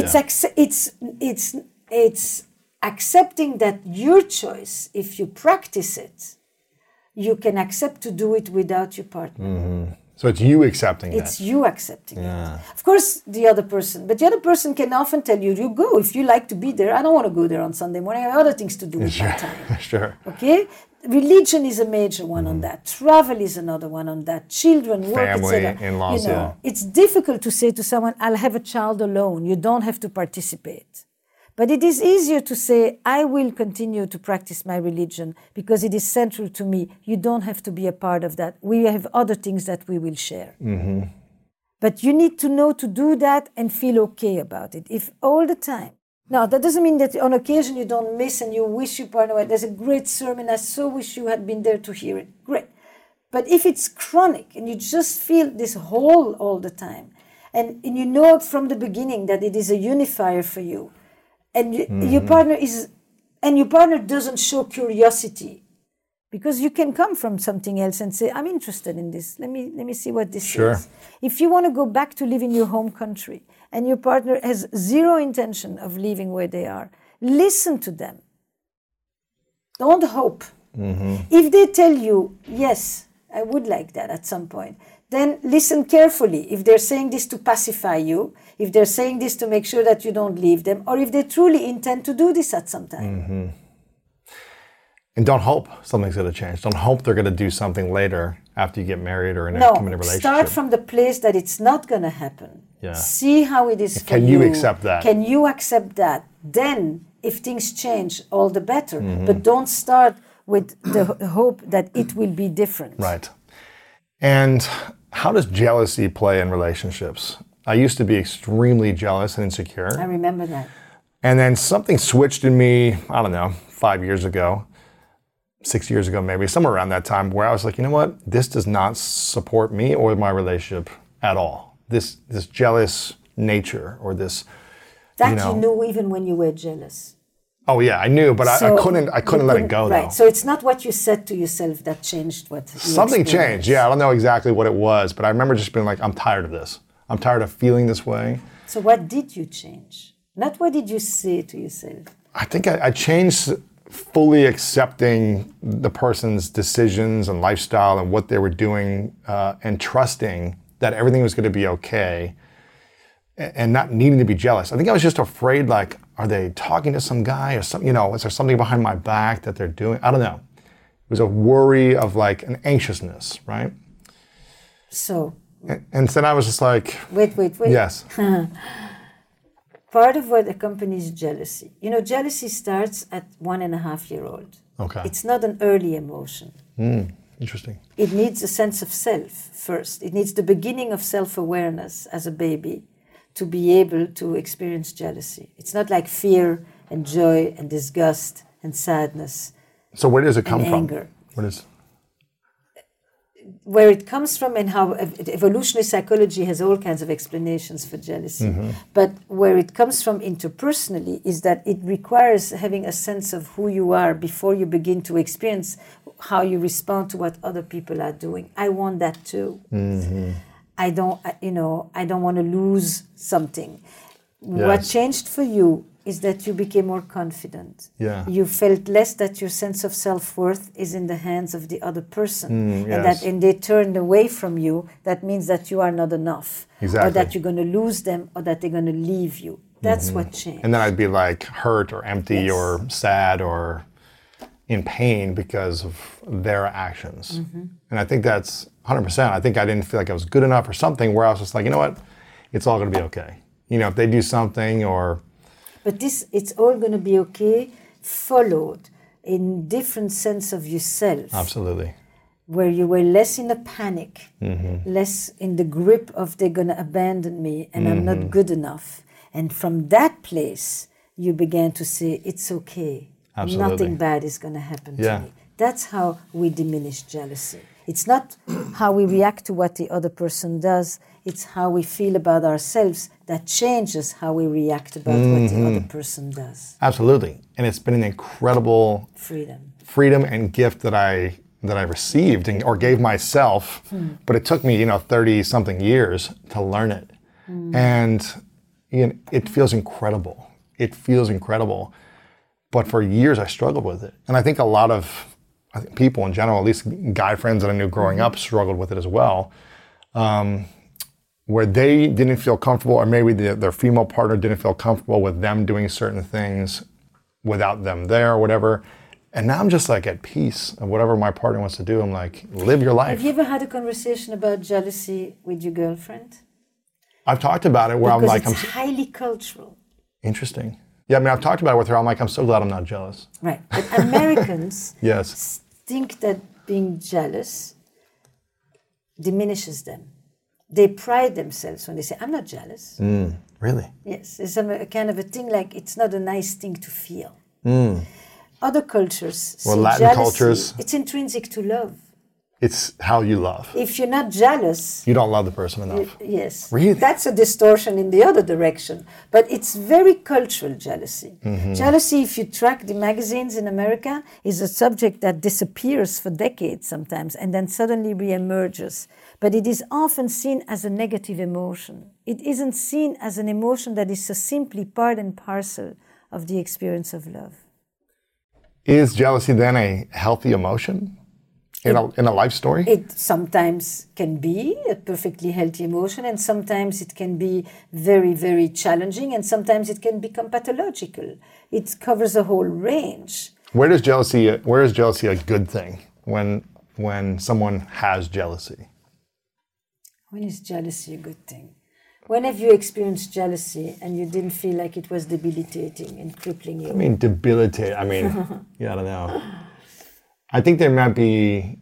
It's accepting that your choice, if you practice it, you can accept to do it without your partner. Mm-hmm. So it's you accepting It's you accepting it. Of course, the other person. But the other person can often tell you, you go. If you like to be there, I don't want to go there on Sunday morning. I have other things to do with my time. Sure. Okay? Religion is a major one on that. Travel is another one on that. Children, work, family, etc. in-laws, It's difficult to say to someone, I'll have a child alone. You don't have to participate. But it is easier to say, I will continue to practice my religion because it is central to me. You don't have to be a part of that. We have other things that we will share. Mm-hmm. But you need to know to do that and feel okay about it. If all the time. Now, that doesn't mean that on occasion you don't miss and you wish your partner, there's a great sermon, I so wish you had been there to hear it. Great. But if it's chronic and you just feel this hole all the time, and you know from the beginning that it is a unifier for you, and your partner doesn't show curiosity, because you can come from something else and say, I'm interested in this. Let me see what this is. If you want to go back to live in your home country and your partner has zero intention of leaving where they are, listen to them. Don't hope. Mm-hmm. If they tell you, yes, I would like that at some point, then listen carefully. If they're saying this to pacify you, if they're saying this to make sure that you don't leave them, or if they truly intend to do this at some time. Mm-hmm. And don't hope something's going to change. Don't hope they're going to do something later after you get married or in a committed relationship. Start from the place that it's not going to happen. Yeah. See how it is for you. Can you accept that? Can you accept that? Then, if things change, all the better. Mm-hmm. But don't start with the hope that it will be different. Right. And how does jealousy play in relationships? I used to be extremely jealous and insecure. I remember that. And then something switched in me, I don't know, 5 years ago, 6 years ago maybe, somewhere around that time, where I was like, you know what? This does not support me or my relationship at all. This jealous nature or this, That you knew even when you were jealous. Oh yeah, I knew, but I couldn't let it go though. Right, so it's not what you said to yourself that changed what you Something changed, yeah. I don't know exactly what it was, but I remember just being like, I'm tired of this. I'm tired of feeling this way. So what did you change? Not what did you say to yourself? I think I changed fully accepting the person's decisions and lifestyle and what they were doing and trusting that everything was going to be okay and not needing to be jealous. I think I was just afraid, like, are they talking to some guy or something? You know, is there something behind my back that they're doing? I don't know. It was a worry of like an anxiousness, right? So. And then I was just like. Wait. Yes. Part of what accompanies jealousy. You know, jealousy starts at 1.5 years old. Okay. It's not an early emotion. Interesting. It needs a sense of self first. It needs the beginning of self-awareness as a baby to be able to experience jealousy. It's not like fear and joy and disgust and sadness. So where does it come from? Anger. Where it comes from and how evolutionary psychology has all kinds of explanations for jealousy. But where it comes from interpersonally is that it requires having a sense of who you are before you begin to experience how you respond to what other people are doing. I want that too. I don't want to lose something. Yes. What changed for you is that you became more confident. Yeah. You felt less that your sense of self-worth is in the hands of the other person. Yes. And they turned away from you, that means that you are not enough. Exactly. Or that you're going to lose them, or that they're going to leave you. That's what changed. And then I'd be like hurt or empty Yes. or sad or in pain because of their actions. And I think that's 100%. I think I didn't feel like I was good enough or something, where I was just like, you know what? It's all going to be okay. You know, if they do something or... But it's all going to be okay, followed in different sense of yourself. Absolutely. Where you were less in a panic, less in the grip of they're going to abandon me and I'm not good enough. And from that place, you began to say, it's okay. Absolutely. Nothing bad is going to happen Yeah. to me. That's how we diminish jealousy. It's not how we react to what the other person does. It's how we feel about ourselves that changes how we react about what the other person does. Absolutely. And it's been an incredible freedom and gift that I received or gave myself. But it took me, 30 something years to learn it. And it feels incredible. It feels incredible. But for years I struggled with it. And I think a lot of people in general, at least guy friends that I knew growing up, struggled with it as well. Where they didn't feel comfortable, or maybe their female partner didn't feel comfortable with them doing certain things without them there or whatever. And now I'm just like at peace of whatever my partner wants to do. I'm like, live your life. Have you ever had a conversation about jealousy with your girlfriend? I've talked about it where Because I'm like, it's highly cultural. Interesting. Yeah, I mean, I've talked about it with her. I'm like, I'm so glad I'm not jealous. Right. But Americans Yes. think that being jealous diminishes them. They pride themselves when they say, I'm not jealous. Really? Yes, it's a kind of a thing like it's not a nice thing to feel. Other cultures Or see Latin jealousy, cultures. it's intrinsic to love. It's how you love. If you're not jealous, You don't love the person enough. yes, Really? that's a distortion in the other direction. But it's very cultural jealousy. Jealousy, if you track the magazines in America, is a subject that disappears for decades sometimes and then suddenly reemerges. But it is often seen as a negative emotion. It isn't seen as an emotion that is so simply part and parcel of the experience of love. Is jealousy then a healthy emotion in a life story? It sometimes can be a perfectly healthy emotion, and sometimes it can be very, very challenging, and sometimes it can become pathological. It covers a whole range. Where is jealousy a good thing when someone has jealousy? When is jealousy a good thing? When have you experienced jealousy and you didn't feel like it was debilitating and crippling you? I mean, debilitate. I mean, yeah, I don't know. I think there might be,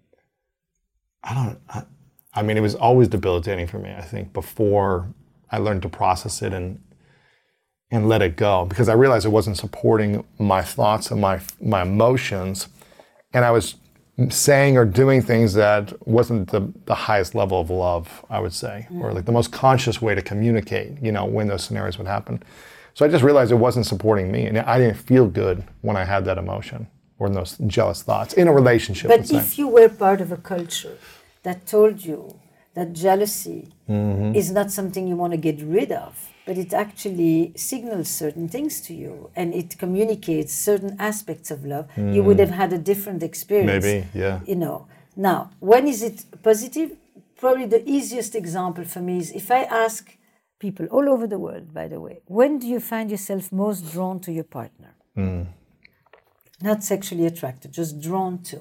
I mean, it was always debilitating for me, I think, before I learned to process it and let it go, because I realized it wasn't supporting my thoughts and my emotions, and I was saying or doing things that wasn't the highest level of love, I would say, or like the most conscious way to communicate, when those scenarios would happen. So I just realized it wasn't supporting me, and I didn't feel good when I had that emotion or in those jealous thoughts in a relationship. But if you were part of a culture that told you that jealousy is not something you want to get rid of, but it actually signals certain things to you and it communicates certain aspects of love, you would have had a different experience. Maybe, yeah. Now, when is it positive? Probably the easiest example for me is if I ask people all over the world, by the way, when do you find yourself most drawn to your partner? Not sexually attracted, just drawn to.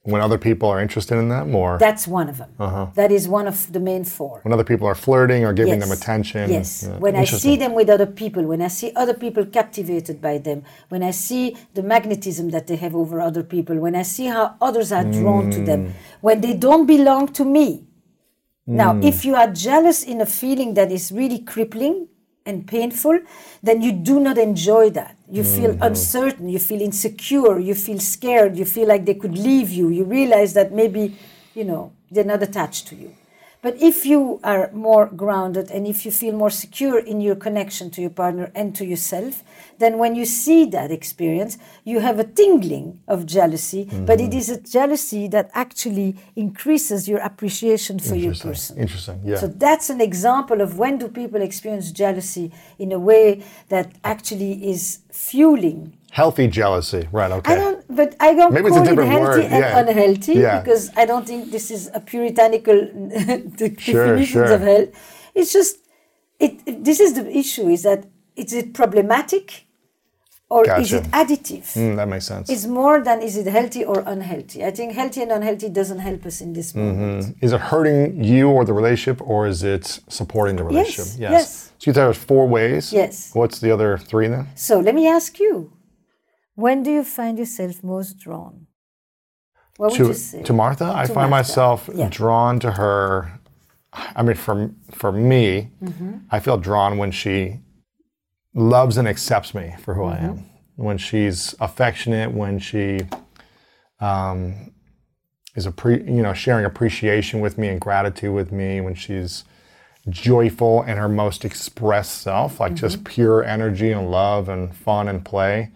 When other people are interested in them, or That's one of them. That is one of the main 4. when other people are flirting or giving them Yes. attention. Yes. Yeah. When I see Interesting. them with other people, when I see other people captivated by them, when I see the magnetism that they have over other people, when I see how others are drawn to them, when they don't belong to me. Now, if you are jealous in a feeling that is really crippling and painful, then you do not enjoy that. You feel uncertain, you feel insecure, you feel scared, you feel like they could leave you. You realize that maybe, they're not attached to you. But if you are more grounded and if you feel more secure in your connection to your partner and to yourself, then when you see that experience, you have a tingling of jealousy, but it is a jealousy that actually increases your appreciation for your person. Interesting. Yeah. So that's an example of when do people experience jealousy in a way that actually is fueling. Healthy jealousy. Right. Okay. I don't Maybe it's a call it different healthy word, and yeah. unhealthy Yeah. because I don't think this is a puritanical definitions sure. of health. It's just this is the issue: is that is it problematic or is Gotcha. it additive? That makes sense. It's more than is it healthy or unhealthy. I think healthy and unhealthy doesn't help us in this moment. Is it hurting you or the relationship, or is it supporting the relationship? yes. So you said there's 4 ways. Yes. What's the other 3 then? So let me ask you: when do you find yourself most drawn? What would you say? To Martha, I To find Martha. myself Yeah. drawn to her. I mean, for me, I feel drawn when she loves and accepts me for who I am. When she's affectionate, when she is sharing appreciation with me and gratitude with me, when she's joyful in her most expressed self, like just pure energy and love and fun and play.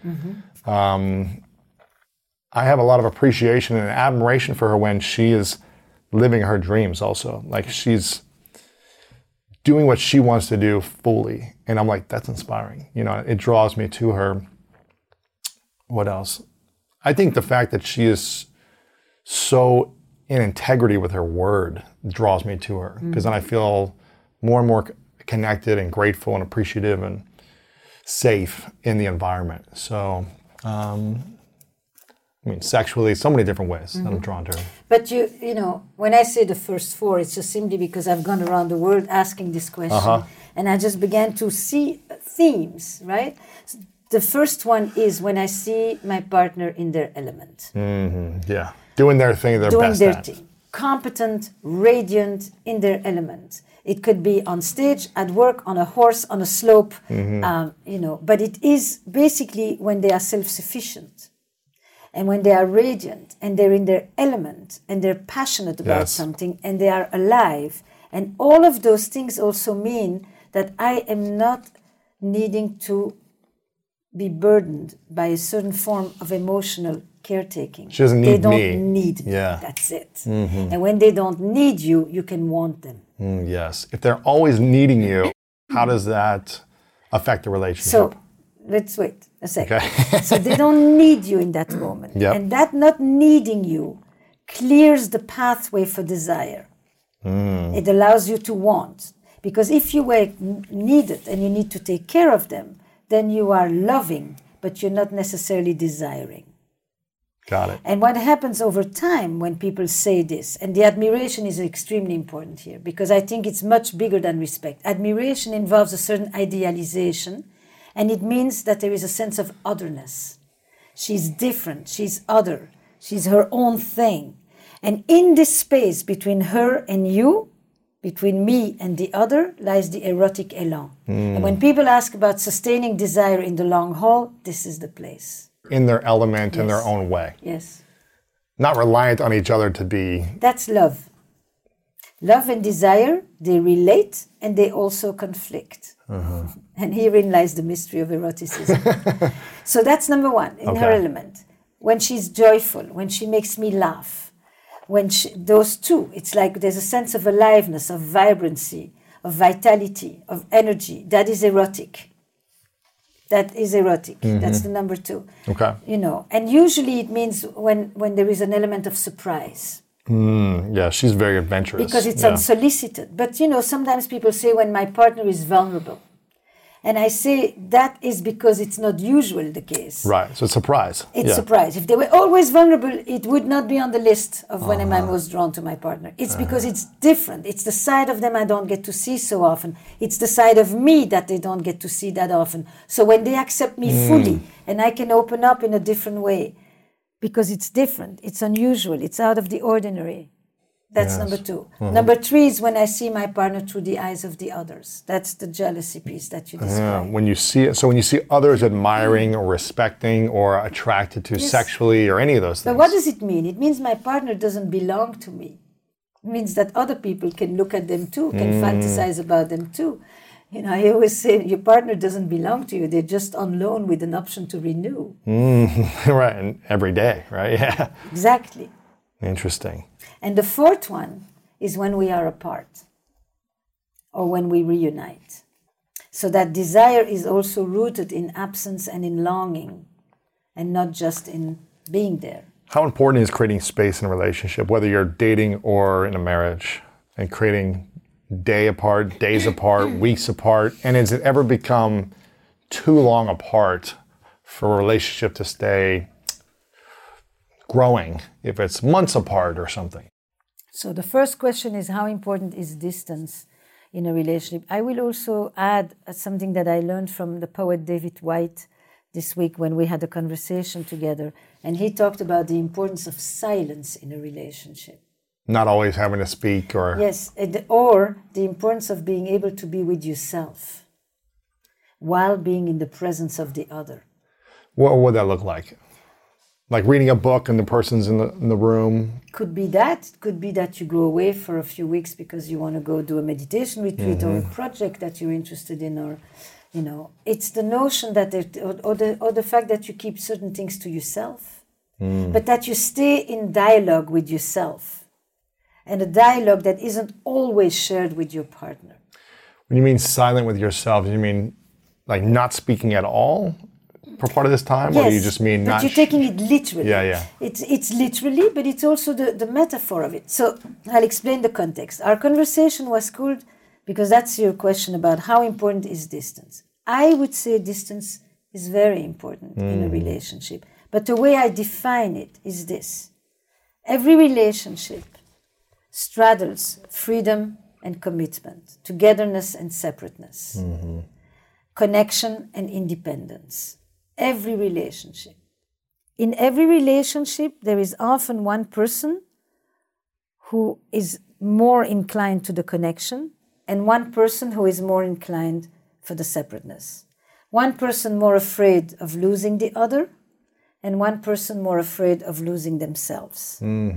I have a lot of appreciation and admiration for her when she is living her dreams also. Like she's doing what she wants to do fully. And I'm like, that's inspiring. It draws me to her. What else? I think the fact that she is so in integrity with her word draws me to her. Because then I feel more and more connected and grateful and appreciative and safe in the environment. So, sexually, so many different ways that I'm drawn to her. But when I say the first 4, it's just simply because I've gone around the world asking this question, and I just began to see themes, right? So the first one is when I see my partner in their element. Yeah. Doing their thing, they're Doing best their at. thing. Competent, radiant, in their element. It could be on stage, at work, on a horse, on a slope, but it is basically when they are self-sufficient. And when they are radiant and they're in their element and they're passionate about something and they are alive. And all of those things also mean that I am not needing to be burdened by a certain form of emotional caretaking. She doesn't need They don't me. need me. Yeah. That's it. And when they don't need you, you can want them. Yes. If they're always needing you, how does that affect the relationship? So let's wait a second. Okay. So they don't need you in that moment. Yep. And that not needing you clears the pathway for desire. It allows you to want. Because if you were needed and you need to take care of them, then you are loving, but you're not necessarily desiring. Got it. And what happens over time when people say this, and the admiration is extremely important here, because I think it's much bigger than respect. Admiration involves a certain idealization, and it means that there is a sense of otherness. She's different, she's other, she's her own thing. And in this space between her and you, between me and the other, lies the erotic elan. And when people ask about sustaining desire in the long haul, this is the place. In their element, in their Yes. own way. Yes. Not reliant on each other to be. That's love. Love and desire, they relate and they also conflict. And herein lies the mystery of eroticism. So that's number 1, in her Okay. element. When she's joyful, when she makes me laugh, those two, it's like there's a sense of aliveness, of vibrancy, of vitality, of energy. That is erotic. That is erotic. That's the number 2. Okay. And usually it means when there is an element of surprise. Yeah, she's very adventurous. Because it's yeah. unsolicited. But, sometimes people say when my partner is vulnerable. And I say that is because it's not usually the case. Right. So it's a surprise. It's a surprise. If they were always vulnerable, it would not be on the list of when am I most drawn to my partner. It's because it's different. It's the side of them I don't get to see so often. It's the side of me that they don't get to see that often. So when they accept me fully and I can open up in a different way, because it's different, it's unusual, it's out of the ordinary. That's number 2. Number 3 is when I see my partner through the eyes of the others. That's the jealousy piece that you described. When you see it, so when you see others admiring or respecting or attracted to sexually or any of those things. But what does it mean? It means my partner doesn't belong to me. It means that other people can look at them too, can fantasize about them too. You know, I always say your partner doesn't belong to you. They're just on loan with an option to renew. Right, and every day, right? Yeah. Exactly. Interesting. And the 4th one is when we are apart or when we reunite. So that desire is also rooted in absence and in longing and not just in being there. How important is creating space in a relationship, whether you're dating or in a marriage, and creating days apart, weeks apart? And has it ever become too long apart for a relationship to stay growing if it's months apart or something? So the first question is, how important is distance in a relationship? I will also add something that I learned from the poet David Whyte this week when we had a conversation together, and he talked about the importance of silence in a relationship. Not always having to speak or... Yes, or the importance of being able to be with yourself while being in the presence of the other. What would that look like? Like reading a book and the person's in the room? Could be that. Could be that you go away for a few weeks because you want to go do a meditation retreat or a project that you're interested in, or, you know, it's the notion that, or the fact that you keep certain things to yourself, but that you stay in dialogue with yourself, and a dialogue that isn't always shared with your partner. When you mean silent with yourself, do you mean like not speaking at all for part of this time? Yes, or do you just mean but not... you're taking it literally. Yeah. It's literally, but it's also the metaphor of it. So I'll explain the context. Our conversation was called, because that's your question about how important is distance. I would say distance is very important in a relationship. But the way I define it is this. Every relationship straddles freedom and commitment, togetherness and separateness, connection and independence. Every relationship. In every relationship, there is often one person who is more inclined to the connection and one person who is more inclined for the separateness. One person more afraid of losing the other and one person more afraid of losing themselves.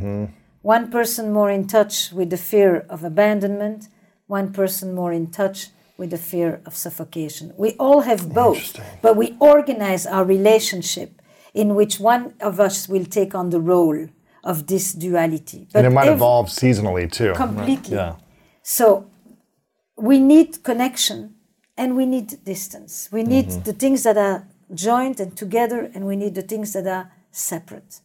One person more in touch with the fear of abandonment, one person more in touch with the fear of suffocation. We all have both, but we organize our relationship in which one of us will take on the role of this duality. But and it might evolve seasonally too. Completely. Right? Yeah. So we need connection and we need distance. We need the things that are joined and together, and we need the things that are separate.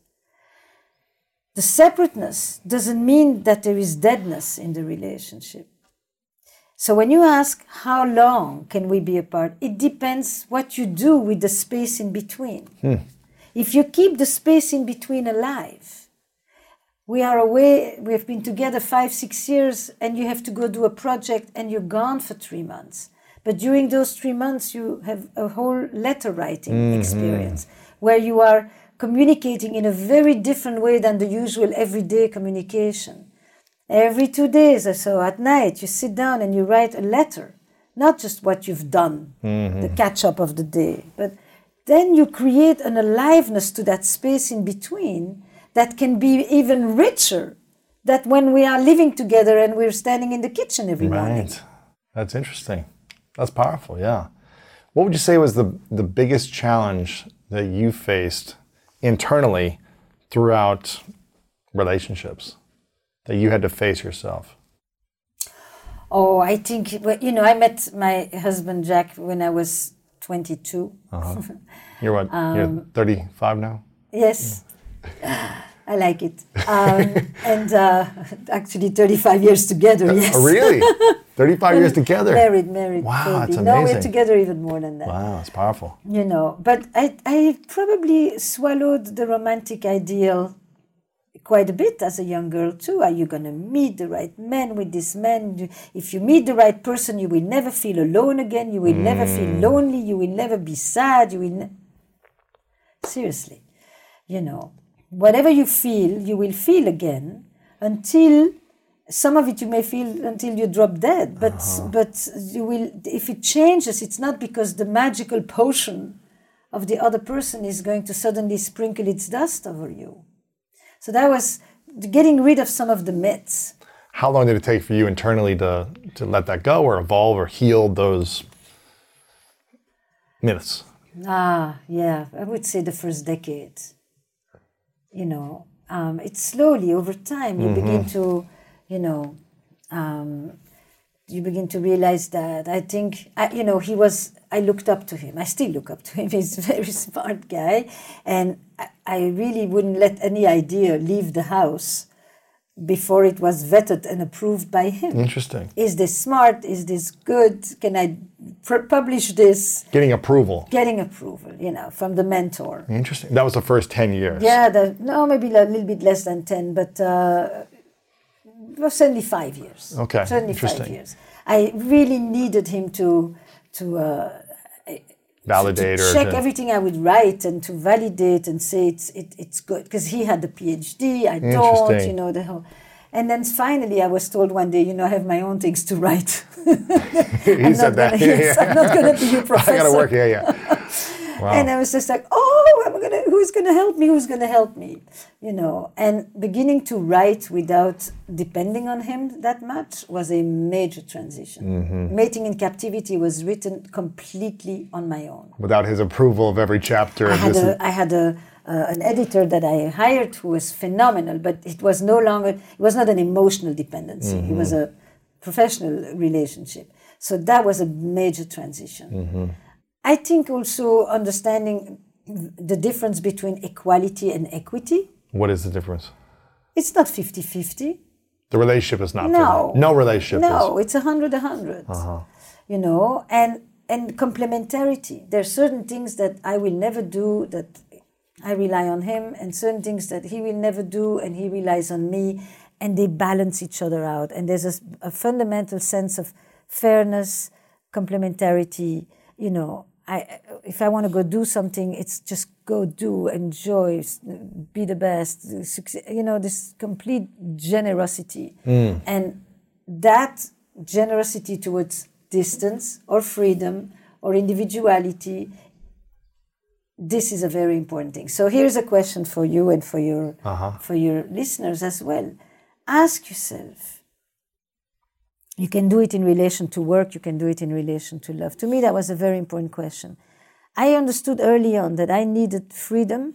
The separateness doesn't mean that there is deadness in the relationship. So when you ask how long can we be apart, it depends what you do with the space in between. If you keep the space in between alive, we are away, we have been together 5-6 years, and you have to go do a project and you're gone for 3 months. But during those 3 months, you have a whole letter writing experience where you are communicating in a very different way than the usual everyday communication. Every 2 days or so at night, you sit down and you write a letter, not just what you've done, the catch-up of the day, but then you create an aliveness to that space in between that can be even richer than when we are living together and we're standing in the kitchen every morning. Right. That's interesting. That's powerful, yeah. What would you say was the biggest challenge that you faced internally throughout relationships that you had to face yourself? Oh, I think, I met my husband, Jack, when I was 22. You're what, you're 35 now? Yes. I like it. And actually 35 years together, yes. Oh, really? 35 years together? Married. Wow, totally. that's No, amazing. we're together even more than that. Wow, that's powerful. You know, but I probably swallowed the romantic ideal quite a bit as a young girl too. Are you going to meet the right man with this man? If you meet the right person, you will never feel alone again. You will never feel lonely. You will never be sad. Seriously, you know, whatever you feel, you will feel again until some of it you may feel until you drop dead. But you will, if it changes, it's not because the magical potion of the other person is going to suddenly sprinkle its dust over you. So that was getting rid of some of the myths. How long did it take for you internally to let that go or evolve or heal those myths? Yeah, I would say the first decade. You know, it's slowly over time you begin to, you know, you begin to realize that. I think, I looked up to him. I still look up to him. He's a very smart guy. And I really wouldn't let any idea leave the house before it was vetted and approved by him. Interesting. Is this smart? Is this good? Can I publish this? Getting approval. Getting approval, you know, from the mentor. Interesting. That was the first 10 years. Yeah, maybe a little bit less than 10, but certainly 5 years. Okay, Certainly interesting. 5 years. I really needed him to Validate to or check to- everything I would write and to validate and say it's good, because he had the PhD, I don't, Interesting. you know, the whole. And then finally I was told one day, you know, I have my own things to write. He said that. I'm not going to be your professor. I got to work. Yeah. Wow. And I was just like, who's going to help me? Who's going to help me? You know, and beginning to write without depending on him that much was a major transition. Mating in Captivity was written completely on my own. Without his approval of every chapter. I had an editor that I hired who was phenomenal, but it was not an emotional dependency. It was a professional relationship. So that was a major transition. I think also understanding the difference between equality and equity. What is the difference? It's not 50-50. The relationship is not. No. No relationship No, is. it's 100-100. You know, and complementarity. There are certain things that I will never do that I rely on him, and certain things that he will never do and he relies on me, and they balance each other out. And there's a fundamental sense of fairness, complementarity. You know, if I want to go do something, it's just go do, enjoy, be the best, succeed, you know, this complete generosity. And that generosity towards distance or freedom or individuality, this is a very important thing. So here's a question for you and for your listeners as well. Ask yourself, you can do it in relation to work, you can do it in relation to love. To me, that was a very important question. I understood early on that I needed freedom.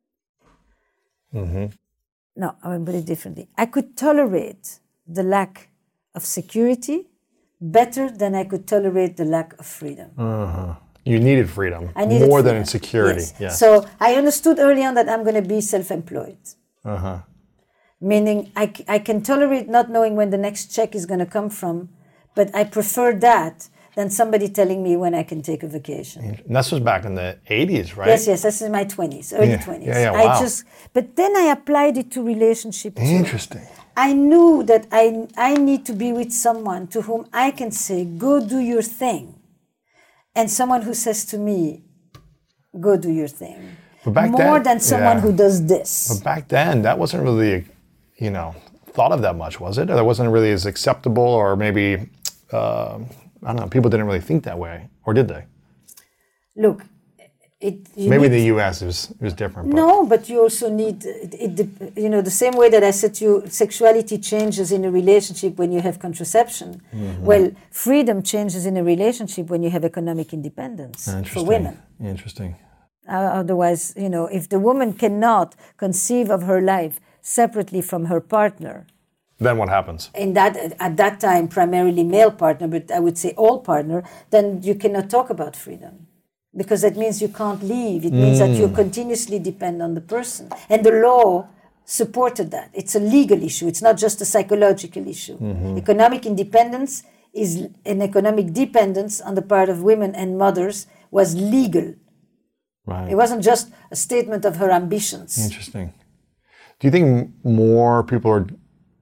No, I will put it differently. I could tolerate the lack of security better than I could tolerate the lack of freedom. You needed freedom. I needed more freedom. than insecurity. Yes. Yes. So I understood early on that I'm going to be self-employed. Meaning I can tolerate not knowing when the next check is going to come from, but I prefer that than somebody telling me when I can take a vacation. And this was back in the 80s, right? Yes, this is my 20s, early 20s. Yeah, wow. But then I applied it to relationship too. Interesting. I knew that I need to be with someone to whom I can say, go do your thing. And someone who says to me, go do your thing. But back More then, than someone who does this. But back then, that wasn't really, thought of that much, was it? Or that wasn't really as acceptable, or maybe, I don't know, people didn't really think that way, or did they? Look, maybe in the U.S. it was different. But. No, but you also need, the same way that I said to you, sexuality changes in a relationship when you have contraception. Well, freedom changes in a relationship when you have economic independence for women. Interesting. Otherwise, if the woman cannot conceive of her life separately from her partner, then what happens? At that time, primarily male partner, but I would say all partner, then you cannot talk about freedom. Because that means you can't leave. It means that you continuously depend on the person. And the law supported that. It's a legal issue. It's not just a psychological issue. Economic independence is an economic dependence on the part of women and mothers was legal. Right. It wasn't just a statement of her ambitions. Interesting. Do you think more people are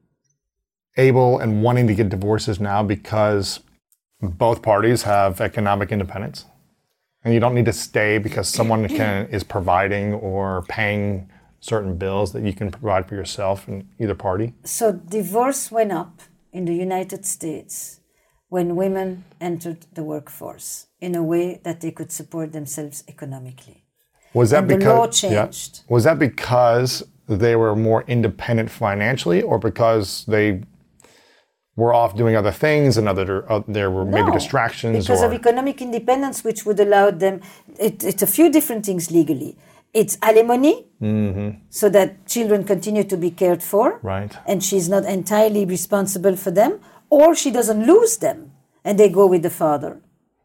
able and wanting to get divorces now because both parties have economic independence? And you don't need to stay because someone is providing or paying certain bills that you can provide for yourself in either party? So divorce went up in the United States when women entered the workforce in a way that they could support themselves economically. Was that And because the law changed. Was that because they were more independent financially, or because they were off doing other things and there were maybe distractions? Because of economic independence, which would allow them, it's a few different things legally. It's alimony, so that children continue to be cared for, Right. and she's not entirely responsible for them, or she doesn't lose them, and they go with the father.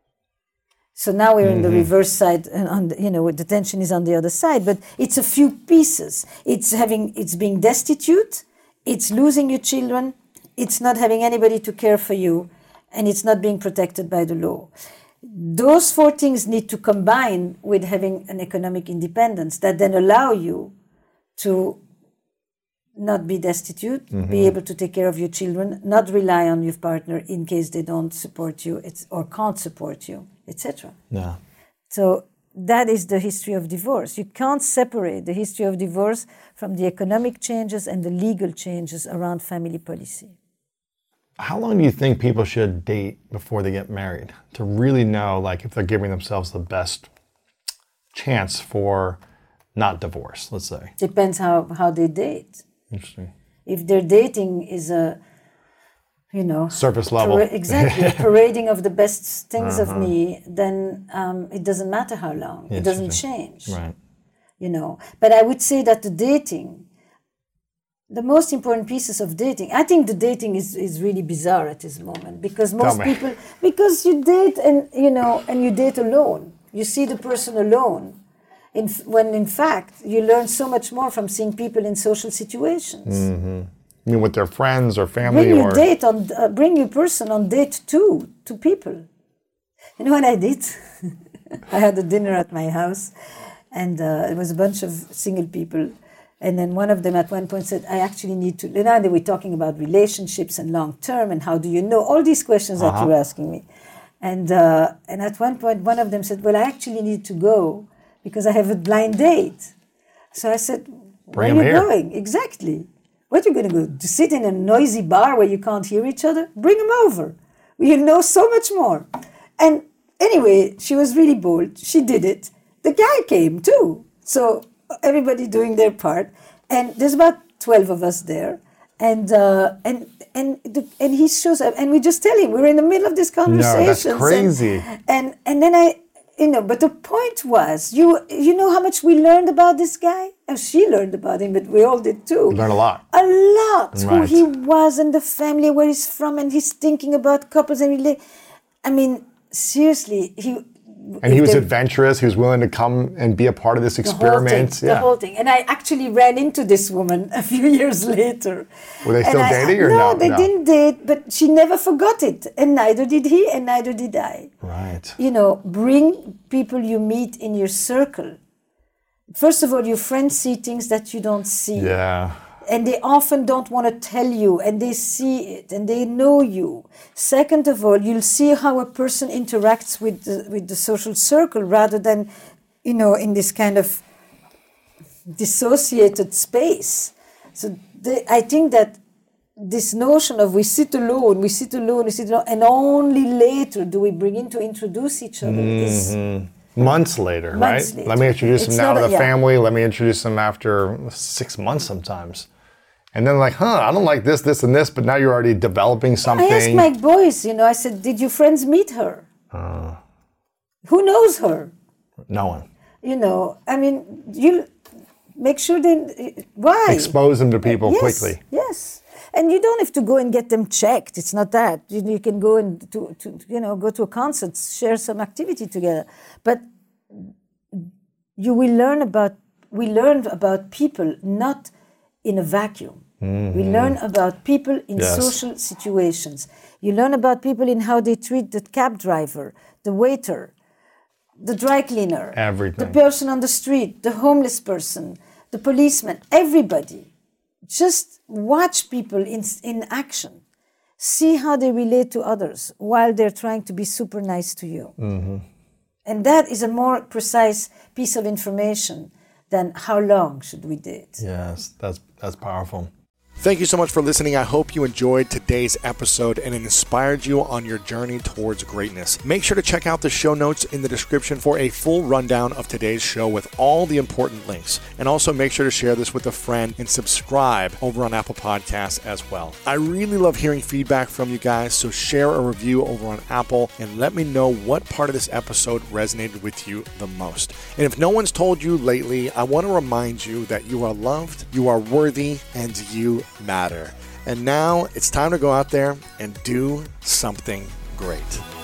So now we're in the reverse side, and the tension is on the other side. But it's a few pieces. It's being destitute, it's losing your children, it's not having anybody to care for you, and it's not being protected by the law. Those four things need to combine with having an economic independence that then allow you to not be destitute, be able to take care of your children, not rely on your partner in case they don't support you or can't support you, etc. Yeah. So that is the history of divorce. You can't separate the history of divorce from the economic changes and the legal changes around family policy. How long do you think people should date before they get married to really know, like, if they're giving themselves the best chance for not divorce, let's say? Depends how they date. Interesting. If their dating is a, surface level. Exactly, parading of the best things of me, then it doesn't matter how long. It doesn't change. Right. But I would say that the most important pieces of dating, I think the dating is really bizarre at this moment because because you date and you date alone. You see the person alone. When in fact you learn so much more from seeing people in social situations. I mean, with their friends or family, bring your person on date to people. You know what I did? I had a dinner at my house, and it was a bunch of single people. And then one of them at one point said, I actually need to, they were talking about relationships and long term and how do you know, all these questions that you were asking me. And at one point, one of them said, well, I actually need to go because I have a blind date. So I said, where are you going? Exactly. What are you going to go? To sit in a noisy bar where you can't hear each other? Bring them over. You'll know so much more. And anyway, she was really bold. She did it. The guy came too. So everybody doing their part. And there's about 12 of us there. And he shows up. And we just tell him, we're in the middle of this conversation. No, that's crazy. And then but the point was, you know how much we learned about this guy? And she learned about him, but we all did too. Learn a lot. A lot. Right. Who he was and the family, where he's from, and he's thinking about couples and seriously, he was adventurous. He was willing to come and be a part of this experiment. The whole thing. And I actually ran into this woman a few years later. Were they still dating or no? No, they didn't date, but she never forgot it. And neither did he, and neither did I. Right. Bring people you meet in your circle. First of all, your friends see things that you don't see. Yeah. And they often don't want to tell you, and they see it, and they know you. Second of all, you'll see how a person interacts with the social circle rather than, in this kind of dissociated space. So I think that this notion of we sit alone, and only later do we begin to introduce each other is... Months later, right? Later. Let me introduce them now to the yeah. family. Let me introduce them after 6 months sometimes. And then I don't like this, and this, but now you're already developing something. I asked my boys, I said, did your friends meet her? Who knows her? No one. You make sure why? Expose them to people quickly. Yes. And you don't have to go and get them checked. It's not that. You can go and go to a concert, share some activity together. But we learned about people not in a vacuum. We learn about people in social situations. You learn about people in how they treat the cab driver, the waiter, the dry cleaner, everything, the person on the street, the homeless person, the policeman, everybody. Just watch people in action. See how they relate to others while they're trying to be super nice to you. And that is a more precise piece of information than how long should we date. Yes, that's powerful. Thank you so much for listening. I hope you enjoyed today's episode and it inspired you on your journey towards greatness. Make sure to check out the show notes in the description for a full rundown of today's show with all the important links. And also make sure to share this with a friend and subscribe over on Apple Podcasts as well. I really love hearing feedback from you guys, so share a review over on Apple and let me know what part of this episode resonated with you the most. And if no one's told you lately, I want to remind you that you are loved, you are worthy, and you matter. And now it's time to go out there and do something great.